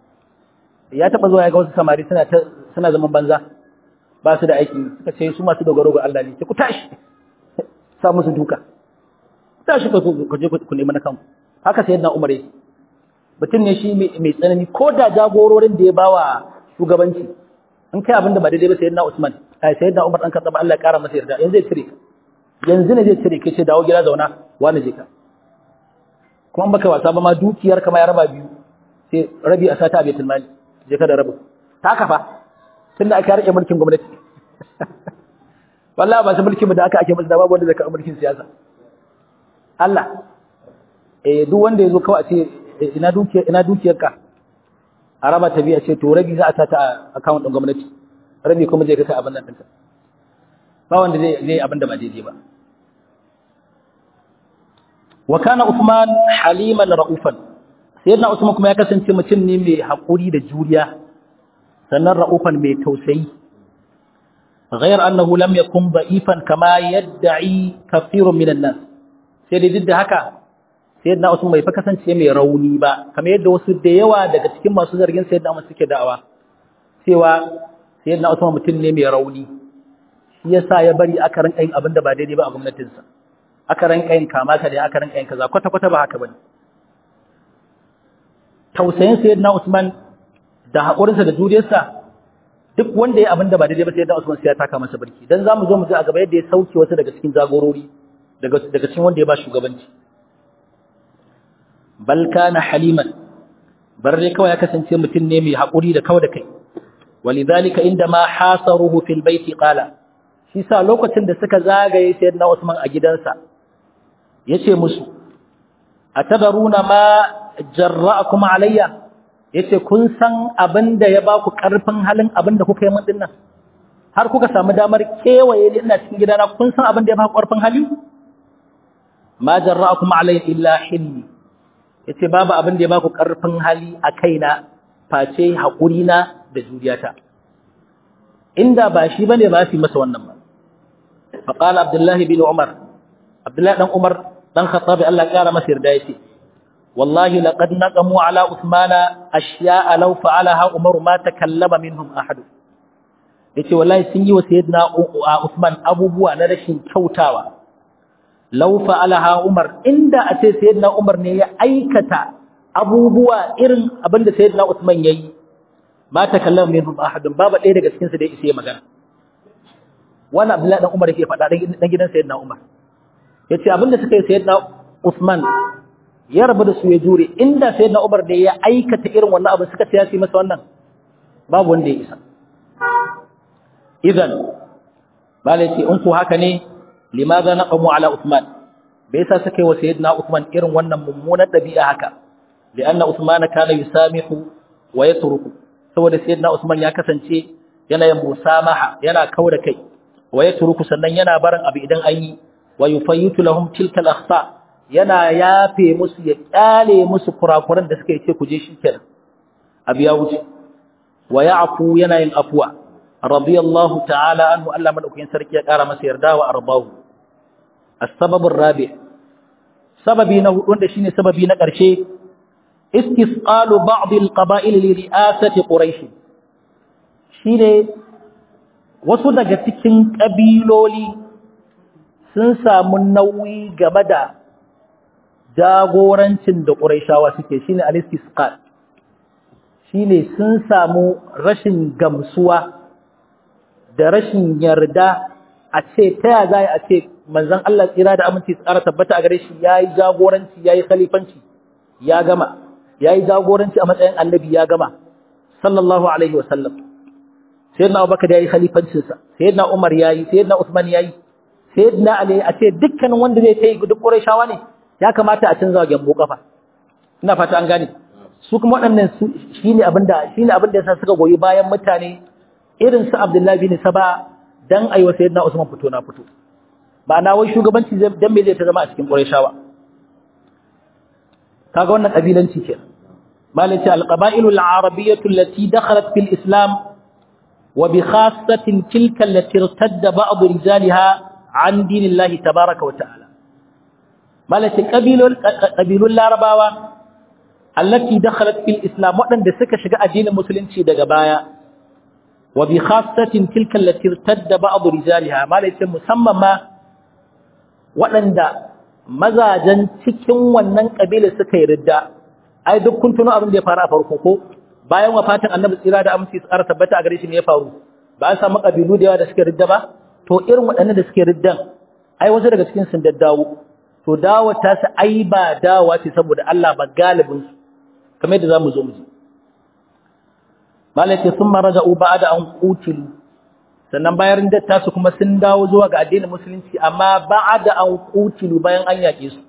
ya taba zuwa ya ga wasu samari suna zaman banza ba su da aiki suka ce su masu dogaro ga Allah ne sai ku tashi sa musu duka tashi ku je ku nemi na kanku haka sayyidina Umar yake mutum ne shi mai tsanani ko da jagororin da ya bawa shugabanci in kai abin da ba daidai ba sayyidina Usman sayyidina Umar dan Khattab Allah ya kara masa yarda yanzu zai cire yanzu ne zai cire kace dawo gida zauna wani je ka kuma baka wasa ba ma dukiyar ka ma ya raba biyu sai rabi a sata a baitul mali je ka da rabu ta kafa tunda aka rike mulkin gwamnati wallahi ba su mulkin da ake musu da babu wanda zai ka mulkin siyasa Allah duk wanda yazo kawai a ce ina dukiyar ka a raba ta biya ce to rabi za a sata a account din gwamnati rabi kuma zai kai abin nan ɗinka ba wanda zai abin da ba daidai ba wa kana Uthman haliman ra'ufan sayyidina Uthman kuma ya kasance mutum ne mai hakuri da juriya sannan ra'ufan mai tausayi ghayr annahu lam yakun da'ifan kama yad'i kathirun minan nas sai dai duk da haka sayyidina Usman bai fa kasance mai rauni ba kamar yadda wasu da yawa daga cikin masu zargin sayyidina Umar suke da'awa cewa sayyidina Usman mutum ne mai rauni shi yasa ya bari aka rinka yin abin da ba daidai ba a gwamnatinsa aka rinka yin kama ka da aka rinka yin kaza kwata ba haka bane tausayin sayyidina Usman da hakurinsa da juriyarsa duk wanda ya abin da ba daidai ba sayyidina Usman sai ya taka masa barki dan zamu zo mu ji a gaba yadda ya sauke wasu daga cikin jagorori daga cikin wanda ya ba shugabanci bal kana haliman barre kawai ya kasance mutum ne mai hakuri da kawai da kai walidhalika indama hasaruhu fil baiti qala shi sa lokacin da suka zagaye sayyidina Usman a gidansa yace musu atadaruna ma jarra'akum alayya yace kun san abinda ya baku karfin halin abinda kuka yi min dinnan har kuka samu damar kewaye ni ina cikin gidana kun san abinda ya baku karfin hali ma jarra'akum alayya illa hilli yace babu abinda ya baku karfin hali a kaina face hakuri na da juriyata inda ba shi bane ba fi masa wannan ba faqala Abdullah bin Umar Abdullah dan Umar dan Khattab Allah ya kara masa yarda yace wallahi laqad naqamu ala Uthmana ashya'a law fa'alaha Umar ma takallama minhum ahad yace wallahi sun yi wa sayyidina Uthman abubuwa na rashin kyautawa law fa'alaha Umar inda a ce sayyidina Umar ne ya aikata abubuwa irin abinda sayyidina Uthman yayi ma takallama minhum ahad babu ɗaya daga cikin su da yake magana wannan Abdullahi dan Umar yake faɗa dan gidan sayyidina Umar yace abinda suka yi sayyidina Usman ya rabu da su ya jure inda sayyidina Umar da ya aikata irin wannan abu suka ce ya yi masa wannan babu wanda ya isa idan malai ce in ku haka ne limaza naqamu ala Usman bai yasa suka yi wa sayyidina Usman irin wannan mummunar dabi'a haka lianna Usman kana yusamihu wa yatruku saboda sayyidina Usman ya kasance yana yin musamaha yana kauda kai wa yatruku sannan yana barin abu idan an yi wa yufayyitu lahum tilka al-akhta yana yafe musu ya kyale musu kurakuran da suka yi ce ku je shikenan abu ya wuce wa ya'fu yana yin afwa radiyallahu ta'ala anhu Allah madaukakin sarki ya kara masa yarda wa ardahu as-sabab ar-rabi' sababi na hudu wanda shine sababi na karshe istisqalu ba'd al-qaba'il li ri'asati quraish shine wasu daga cikin kabiloli sun samu nauyi game da jagorancin da quraishawa suke shine al-istisqal shine sun samu rashin gamsuwa da rashin yarda a ce ta ya za a ce manzon Allah tsira da aminci tsara tabbata a gare shi yayi jagoranci yayi khalifanci ya gama yayi jagoranci a matsayin annabi ya gama sallallahu alaihi wasallam sayyidina Abubakar yayi khalifancin sa sayyidina Umar yayi sayyidina Uthman yayi sayyidina Ali a ce dukkanin wanda zai tayi duk Qurayshawa ne ya kamata a canza gambo kafa ina fata an gane su kuma waɗannan shine abinda yasa suka goyi bayan mutane irin su Abdullahi bin Saba dan aiwa sayyidina Usman fito na fito ba na wai shugabanci dan me zai ta zama a cikin Qurayshawa kaga wannan kabilanci ke malaka al-qaba'il al-arabiyyah allati dakhalat fil islam wa bi khassatin tilka allati irtadda ba'd rijaliha an dinillahi tabaaraka wa ta'ala malaka qabilul larabawa allati dakhalat fil islam wadanda suka shiga addinin musulunci daga baya wa bi khassatin tilka allati irtadda ba'd rijaliha malaka musamman ma wadanda mazajen cikin wannan kabila suka yi ridda ai duk kun tuno abin da ya faru a farko ko bayan wafatin annabi tsira da aminci tsara tabbata a gare shi ne ya faru ba an samu kabilu da yawa da suke ridda ba to irin waɗannan da suke riddan ai wasu daga cikin sun daddawo to dawo ta su ai ba dawa ce saboda Allah ba galibin su kamar yadda zamu zo mu ji malaka sun maraja'u ba'da an qutilu sannan bayan datta su kuma sun dawo zuwa ga addinin musulunci amma ba'da an qutilu bayan an yake su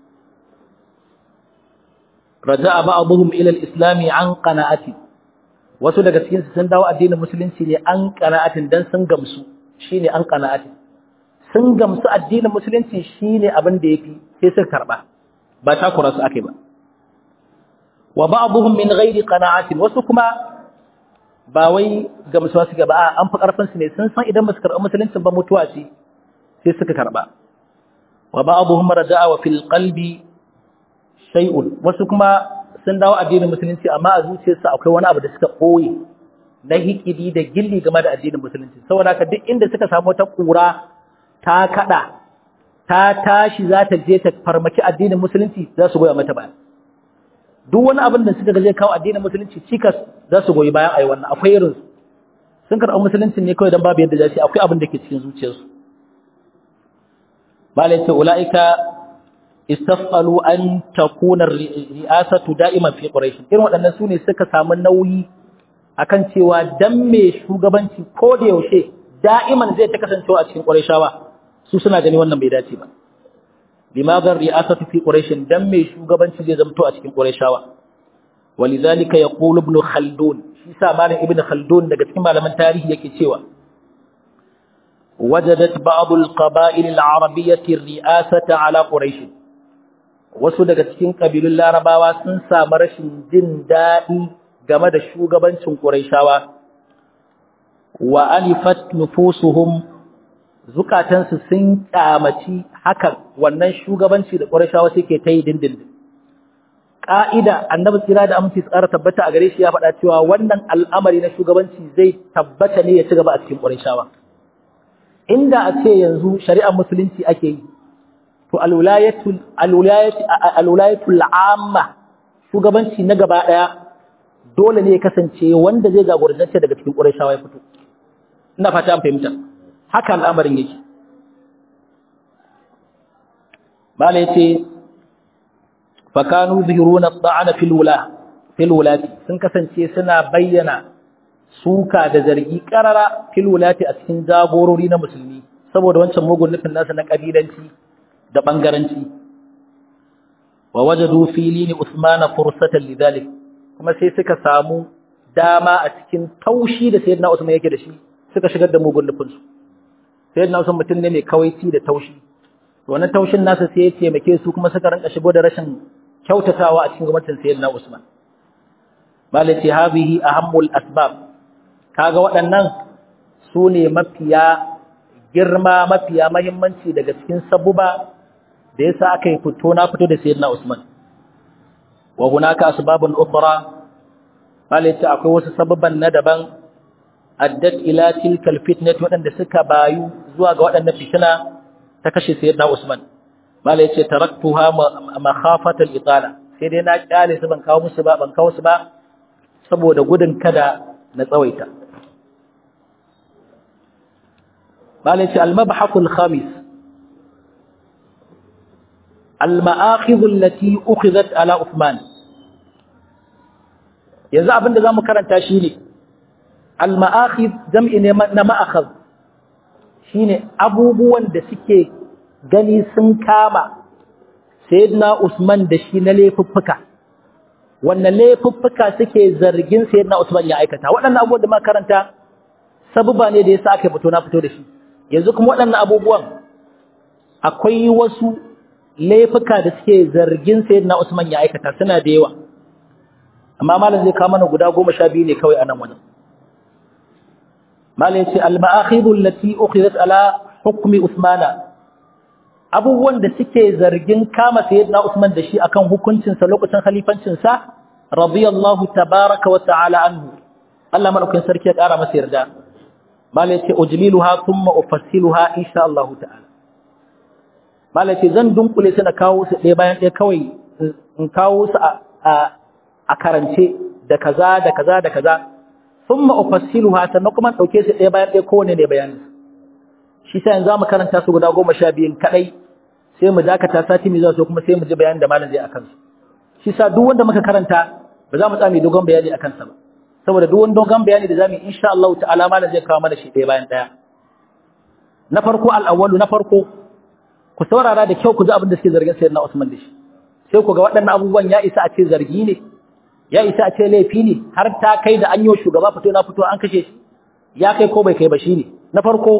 raja'a ba'dhum ila al-islam an qana'ati wasu daga cikin su sun dawo addinin musulunci ne an qana'atin dan sun gamsu shine an qana'ati sun gamsu addinin musulunci shine abin da yafi sai suka karba ba ta kura su akai ba wa ba'dhum min ghairi qana'atin wasu kuma ba wai gamsuwa suke ba an fi karfin su ne sun san idan ba su karɓi musulunci ba mutuwa ce sai suka karɓa wa ba'dhum raja'a wa fil qalbi shay'un wasu kuma sun dawo addinin musulunci amma a zuciyarsu akwai wani abu da suka koyi na hikidi da gilli game da addinin musulunci saboda haka duk inda suka samu ta kura ta kada ta tashi za ta je ta farmaki addinin musulunci za su goya mata baya duk wani abin da suka ga zai kawo addinin musulunci cikas za su goyi bayan ayi wannan akwai irin sun karɓi musulunci ne kawai don babu yadda za su akwai abin da ke cikin zuciyarsu malai ce ulaika istafqalu an takuna ri'asatu da'iman fi quraish irin waɗannan su ne suka samu nauyi akan cewa dan me shugabanci ko da yaushe da'iman zai ta kasancewa a cikin qurayshawa su suna gani wannan bai dace ba limadha ri'asatu fi quraish dan me shugabanci zai zamto a cikin qurayshawa walidhalika yaqulu ibn khaldun shi sa malam ibn khaldun daga cikin malaman tarihi yake cewa wajadat ba'd al-qaba'il al-arabiyyah ar-ri'asata ala quraish wasu daga cikin kabilun larabawa sun samu rashin jin daɗi game da shugabancin qurayshawa wa alifat nufusuhum zukatansu sun kyamaci hakan wannan shugabanci da qurayshawa suke ta yi dindindin ka'ida annabi tsira da aminci tsara tabbata a gare shi ya faɗa cewa wannan al'amari na shugabanci zai tabbata ne ya ci gaba a cikin qurayshawa inda a ce yanzu shari'ar musulunci ake yi to al-wilayatul amma shugabanci na gaba daya dole ne ya kasance wanda zai jagorance daga cikin qurayshawa ya fito ina fata an fahimta haka al'amarin yake. Mala yace fakanu zuhiruna ta'ana fil wulati sun kasance suna bayyana suka da zargi karara fil wulati a cikin jagorori na musulmi saboda wancan mugun nufin nasa na kabilanci da bangaranci. Wa wajadu fi lini Usman fursatan lidhalik, kuma sai suka samu dama a cikin taushi da sayyidina Usman yake da shi suka shigar da mugun nufin su. Sayyidina Usman mutum ne mai kawaici da taushi, wannan taushin nasa sai ya taimake su kuma suka rinka shigo da rashin kyautatawa a cikin gwamnatin sayyidina Usman. Malati hadhihi ahammul asbab, kaga waɗannan su ne mafiya girma mafiya muhimmanci daga cikin sabuba da yasa aka yi fito na fito da sayyidina Usman. Wa hunaka asbabun ukhra, malati akwai wasu sababan na daban addat ila tilka alfitnah waɗanda suka bayu zuwa ga waɗannan fitina ta kashe sayyidina Usman. Malai yace taraktuha makhafata al-itala, sai dai na kyale su ban kawo su ba saboda gudun kada na tsawaita. Malai yace al-mabhath al-khamis al-ma'akhidh allati ukhidhat ala Uthman. Yanzu abinda zamu karanta shine al-ma'akhidh jam'i ne na ma'akhadh, shine abubuwan da suke gani sun kama sayyidina Usman da shi na laifuffuka, wannan laifuffuka suke zargin sayyidina Usman ya aikata. Waɗannan abubuwan da muka karanta sababa ne da yasa aka fito na fito da shi. Yanzu kuma waɗannan abubuwan akwai wasu laifuka da suke zargin sayyidina Usman ya aikata, suna da yawa, amma malam zai kawo mana guda 12 ne kawai anan wannan. Malam yace al-ma'akhidhu allati ukhidat ala hukmi Usmana, abubuwan da suke zargin kama sayyidina Usman da shi akan hukuncinsa lokacin khalifancinsa radiyallahu tabaraka wa ta'ala anhu, Allah madaukakin sarki ya kara masa yarda. Malai ce ujliluha thumma ufassiluha insha Allah ta'ala. Malai ce zan dunkule su na kawo su ɗaya bayan ɗaya kawai, in kawo su a karance da kaza da kaza da kaza, thumma ufassiluha, sannan kuma dauke su ɗaya bayan ɗaya kowanne ne bayanin. Shi sai yanzu mu karanta su guda 12 kadai, sai mu dakata sati mai zuwa so kuma sai mu ji bayanin da malam zai akan su. Shi sa duk wanda muka karanta ba za mu tsami dogon bayani akan sa ba, saboda duk wani dogon bayani da zamu yi insha Allah ta'ala malam zai kawo mana shi ɗaya bayan ɗaya. Na farko al-awwalu, na farko ku saurara da kyau ku ji abin da suke zargin sayyidina Usman da shi, sai ku ga waɗannan abubuwan ya isa a ce zargi ne, ya isa a ce laifi ne, har ta kai da an yi shugaba fito na fito an kashe shi, ya kai ko bai kai ba shine. Na farko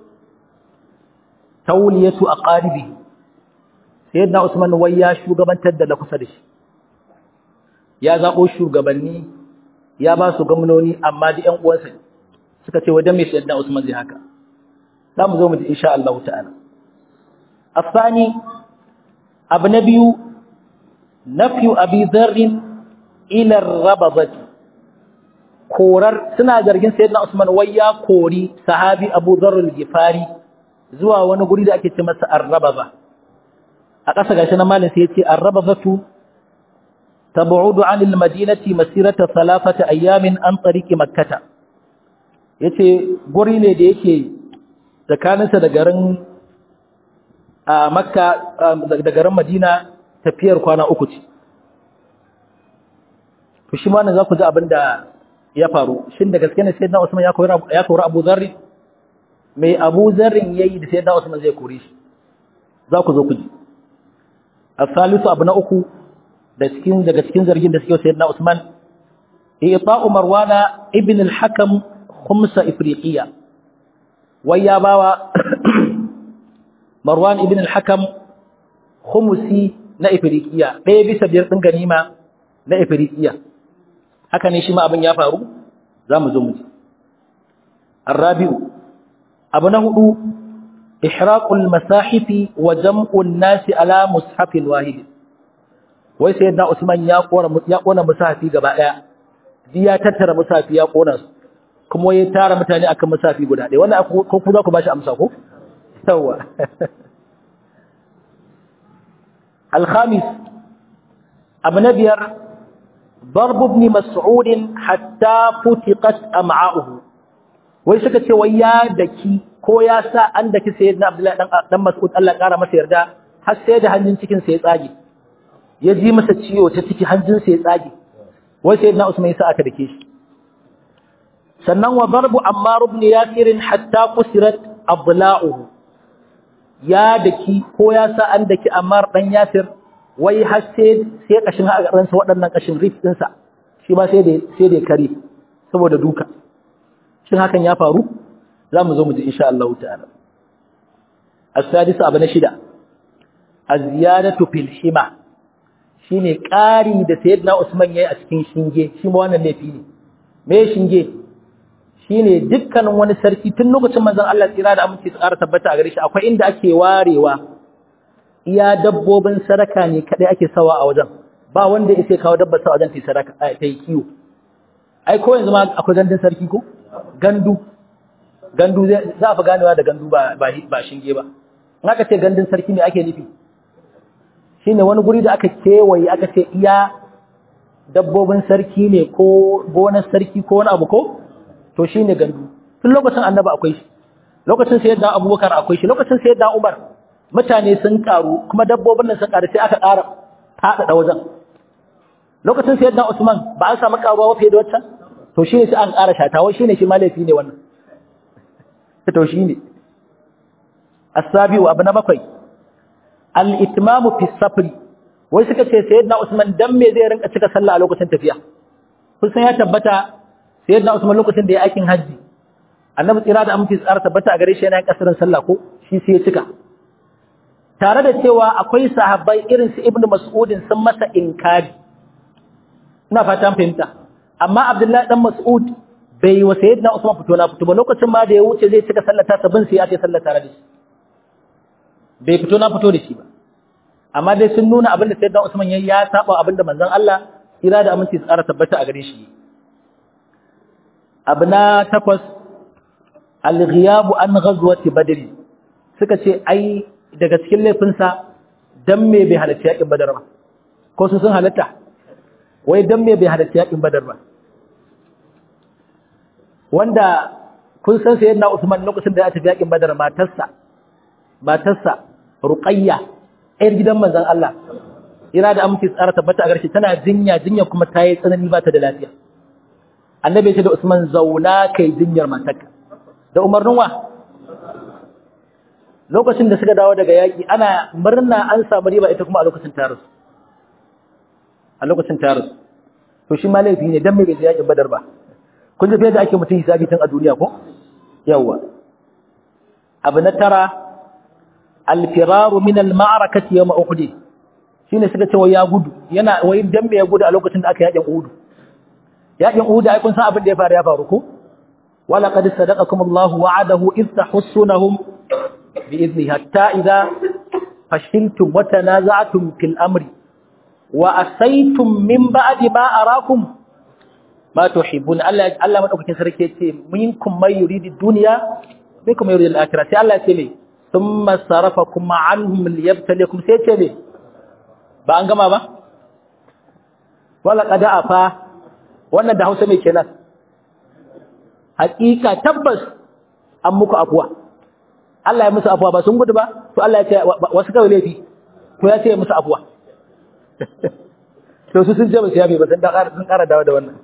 tawliyatu aqaribi, sayyidina Usman wai ya shugabantar da kusa da shi, ya zabo shugabanni ya ba su gwamnoni, amma da ƴan uwansa suka ce wajen mai sayyidina Usman zai haka. Za mu zo mu ji insha Allah ta'ala. Afani abu na biyu nafyu Abi Dharr ila ar-Rabadh, korar suna zargin sayyidina Usman wai ya kori sahabi Abu Dharr al-Ghifari zuwa wani guri da ake ce masa Ar-Rabadh. A ƙasa gashi na malin sai yace Ar-Rabadhatu tab'udu 'an al-Madinati masirata 3 ayamin an tariqi Makkah. Yace guri ne da yake tsakaninsa da garin Makka da garin Madina tafiyar kwana 3 ce. To shi ma nan za ku ji abin da ya faru. Shin da gaske ne sayyidina Usman ya kori Abu Dharr? Mai Abu Dharr yayi da sayyidina Usman zai kore shi? Za ku zo ku ji. As-salisu abu na 3 daga cikin zargin da suke sayyidina Usman, i'ta'u Marwana ibn al-Hakam khumsa Ifriqiya. Wai ya bawa Marwan ibn al-Hakam khumsi na Ifriqiya, 1/5 din ganima na Ifriqiya. Haka ne shi ma abin ya faru, za mu zo mu ji. Ar-rabi'u abu na 4 ihraqul masahifi wa jam'un nasi ala mushafin wahid. Wai sayyidina Usman ya kona musahafi gaba daya, ya tattara musahafi ya kona su, kuma ya tara mutane akan musahafi guda ɗaya. Wannan ko ku za ku bashi amsa ko? Yawa. Al-khamis abu na 5 ضرب ابن مسعود حتى فتقت أمعاؤه. wai suka ce wai ya daki ko ya sa an daki sayyidina Abdullahi dan Mas'ud Allah ya kara masa yarda har sai da hanjin cikin sa ya tsage ya ji masa ciwo ta ciki hanjin sa ya tsage wai sayyidina Usman ya sa aka dake shi sannan wa darbu Ammar ibn Yasir hatta qusirat abla'uhu ya daki ko ya sa an daki Ammar dan Yasir wai har sai kashin ransa waɗannan kashin rif din sa shi ma sai da kare saboda duka shin hakan ya faru zamu zo mu ji insha Allah ta'ala as-sadis abu na shida az-ziyadatu fil hima shine ƙari da sayyidina Usman yayi a cikin shinge shi ma wannan laifi ne me shinge shine dukkanin wani sarki tun lokacin manzon Allah tsira da aminci tsara tabbata a gare shi akwai inda ake warewa iya dabbobin sadaka ne kadai ake sawa a wajen ba wanda yake kawo dabbar sa wajen ta sadaka ta yi kiyo ai ko yanzu ma akwai gandun sarki ko gandu za a fi ganewa da gandu ba shinge ba in aka ce gandun sarki ne ake nufi shine wani guri da aka kewaye aka ce iya dabbobin sarki ne ko gonar sarki ko wani abu ko to shine gandu tun lokacin annabi akwai shi lokacin sayyidina Abubakar akwai shi lokacin sayyidina Umar mutane sun karu kuma dabbobin nan sun karu sai aka ƙara faɗaɗa wajen lokacin sayyidina Usman ba an samu karuwa fiye da wacce to shine sai an ƙara shatawa shine shi malafi ne wannan to shine as-sabi wa abna bakwai al-itmamu fi safri wai suka ce sayyidina Usman dan me zai rinka cika sallah a lokacin tafiya kun san ya tabbata sayyidina Usman lokacin da ya aikin haji annabi tsira da aminci tsara tabbata a gare shi yana kasarin sallah ko shi sai ya cika tare da cewa akwai sahabbai irin su Ibn Mas'ud sun masa inkari ina fatan fahimta amma Abdullahi dan Mas'ud bai wa sayyidina Usman fito na fito ba lokacin ma da ya wuce zai cika sallah ta sabin sai ya ce sallah tare da shi bai fito na fito da shi ba amma dai sun nuna abin da sayyidina Usman yayi ya saba abin da manzon Allah tsira da aminci tsara tabbata a gare shi abna takwas al-ghiyab an ghazwati badr suka ce ai daga cikin laifinsa dan me bai halarci yakin badar ba ko su sun halatta wai dan me bai halarci yakin badar ba wanda kun san sayyidina Usman lokacin da ya tafi yakin badar matarsa Ruqayya ayar gidan manzon Allah ira da amince tsara tabbata a garshi tana jinya kuma ta yi tsanani ba ta da lafiya annabi ya ce da Usman zauna kai jinyar matarka da umarnin wa lokacin da suka dawo daga yaki ana murna an samu riba ita kuma a lokacin tarus to shi ma laifi ne dan me bai yaki badar ba kun ji da ake mutum hisabi tun a duniya ko yawa abu na tara al-firaru min al-ma'arakati yawm uhud shine suka ce wai ya gudu yana wai dan me ya gudu a lokacin da aka yakin uhud ai kun san abin da ya faru ko wala qad sadaqakum Allahu wa'adahu id tahussunahum بإذنه حتى إذا فشلتم وتنازعتم في الأمر وأسيتم من بعد ما أراكم ما تحبون الله من أكتن سركي منكم من يريد الدنيا منكم من يريد الآخرة الله سيلي ثم صرفكم عنهم ليبتليكم سيتلي بأنقما با ولا قد أفا وانا دهو سمي كناس حقيقة تبس أمك أفوا Allah ya musu afuwa ba sun gudu ba to Allah ya ce wasu kawai laifi to ya ce musu afuwa to su sun ce ba su yabe ba sun ƙara dawo da wannan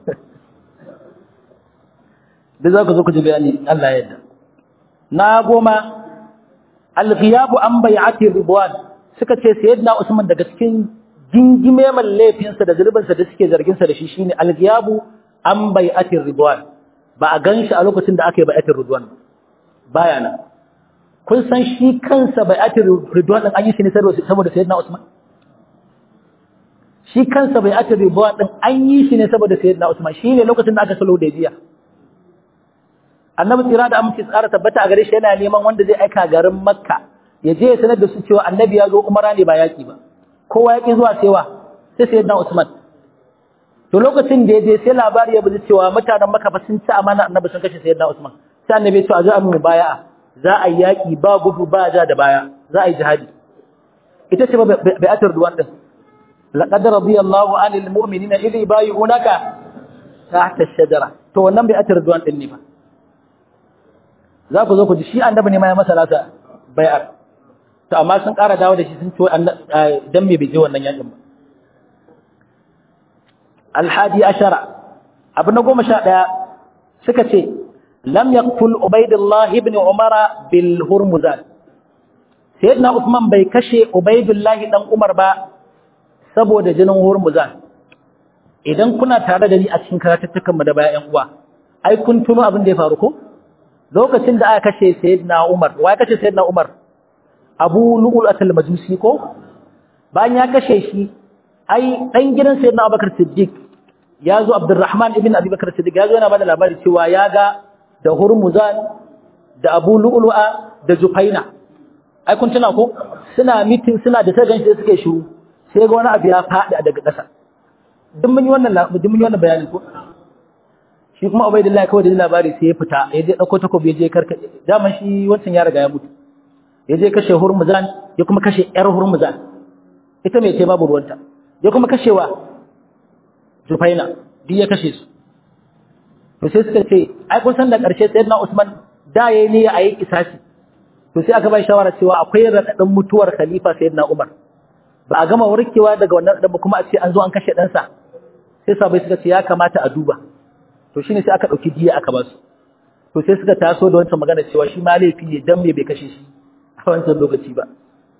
da za ku zo ku ji bayani Allah ya yarda na goma al-ghiyabu an bai'ati ridwan suka ce sayyidina Usman daga cikin gingime man laifinsa da zulubinsa da suke zargin sa da shi shine al-ghiyabu an bai'ati ridwan ba a ganshi a lokacin da aka yi bai'atir ridwan baya nan kun san shi kansa bai'atir ridwan din an yi shi ne saboda sayyidina Usman shi kansa bai'atir ridwan din an yi shi ne saboda sayyidina Usman shine lokacin da aka salo da jiya annabi tsira da amince tsara tabbata a gare shi yana neman wanda zai aika garin Makka ya je ya sanar da su cewa annabi ya zo umara ne ba yaki ba kowa yaki zuwa sai sayyidina Usman to lokacin da ya je sai labari ya bi cewa mutanen Makka fa sun ci amana annabi sun kashe sayyidina Usman sai annabi ya ce a zo a mu baya'a za a yaƙi ba gudu ba ja da baya za a yi jihadi ita ce bai'atul ridwan din laqad radiyallahu 'anil mu'minina idh yubayyi'unaka tahta ash-shajara to wannan bai'atul ridwan din ne ba za ku zo ku ji shi annabi ne ma ya masa nasa bai'ar to amma sun ƙara dawo da shi sun ce dan me bai je wannan yakin ba al-hadi ashara abu na 11 suka ce lam yaqtul ubaydullah ibn umara bil hurmuzan sayyidina usman bai kashe ubaydullah dan umar ba saboda jinin hurmuzan idan kuna tare da ni a cikin karatuttukan mu da bayan uwa ai kun tuno abin da ya faru ko lokacin da aka kashe sayyidina umar wai kashe sayyidina umar abu lu'ul al-majusi ko bayan ya kashe shi ai dan gidan sayyidina abubakar siddiq ya zo abdurrahman ibn abubakar siddiq ya zo yana bada labari cewa ya ga da hurmuzan da abu lu'lu'a da jufaina ai kun tuna ko suna meeting suna da sai ganshi da suke shiru sai ga wani abu ya fadi daga ƙasa duk mun yi wannan bayani ko shi kuma Ubaydullah kawai da labari sai ya fita ya je dauko takobi ya je karka daman shi wancan ya riga ya mutu ya je kashe hurmuzan ya kuma kashe yar hurmuzan ita mai ce babu ruwanta ya kuma kashewa jufaina duk ya kashe su to sai suka ce ai kun san da ƙarshe sayyidina Usman da yayi ne a yi kisasi to sai aka bai shawara cewa akwai radadin mutuwar khalifa sayyidina Umar ba a gama warkewa daga wannan dan kuma a ce an zo an kashe dan sa sai sabai suka ce ya kamata a duba to shine sai aka dauki diya aka ba su to sai suka taso da wancan magana cewa shi ma laifi ne dan me bai kashe shi a wancan lokaci ba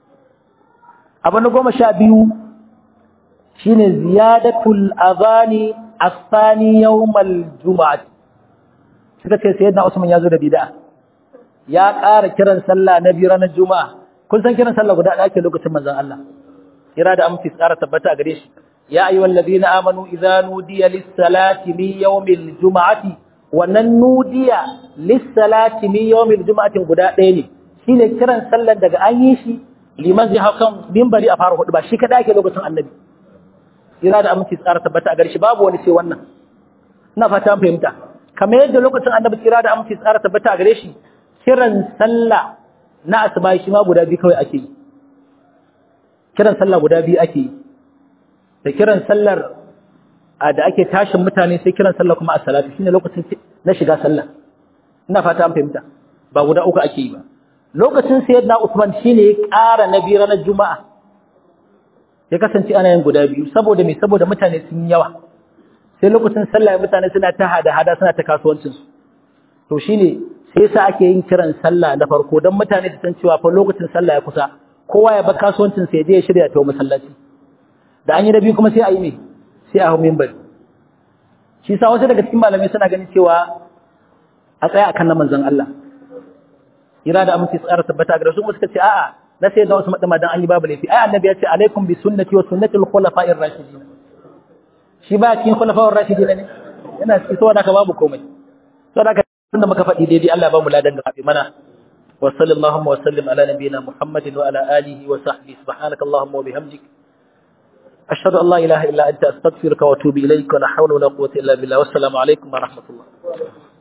abu na 12 shine ziyadatul azani as-sani yawmal jumu'ah suka ce sayyidina Usman ya zo da bid'a ya ƙara kiran sallah na biyu ranar juma'a kun san kiran sallah guda da ake lokacin manzon Allah kira da amsi tsara tabbata a gare shi ya ayyuhal ladina amanu idza nudiya lis-salati min yawmil jumu'ati wannan nudiya lis-salati min yawmil jumu'ati guda ɗaya ne shine kiran sallar daga an yi shi liman zai hakan minbari a fara hudu ba shi kada ake lokacin annabi kira da amsi tsara tabbata a gare shi babu wani sai wannan ina fata an fahimta kamar yadda lokacin annabi kira da amsi tsara tabbata a gare shi kiran sallah na asuba shi ma guda biyu kawai ake yi kiran sallah guda biyu ake yi da kiran sallar da ake tashin mutane sai kiran sallah kuma as-salatu shine lokacin na shiga sallah ina fata an fahimta ba guda uku ake yi ba lokacin sayyidina Usman shine ya ƙara na biyu ranar juma'a ya kasance ana yin guda biyu saboda me saboda mutane sun yawa sai lokacin sallah mutane suna ta hada suna ta kasuwancin su to shine sai yasa ake yin kiran sallah na farko dan mutane su san cewa fa lokacin sallah ya kusa kowa ya bar kasuwancin sa ya je ya shirya ta masallaci da an yi da biyu kuma sai a yi me sai a hawo minbari shi sa wasu daga cikin malamai suna ganin cewa a tsaya akan na manzon Allah ira da amince tsara tabbata ga rasul suka ce a'a na sai da wasu madama dan an yi babu laifi ai annabi ya ce alaikum bi sunnati wa sunnati al-khulafa'ir rashidin shi ba cikin khulafa'ir rashidin ne yana cikin saboda ka babu komai saboda ka tunda muka faɗi daidai Allah ya ba mu ladan ga kafi mana wa sallallahu wa sallim ala nabiyyina muhammadin wa ala alihi wa sahbihi subhanakallahumma wa bihamdik ashhadu an la ilaha illa anta astaghfiruka wa atubu ilayka wa la hawla wa la quwwata illa billah wassalamu alaikum wa rahmatullah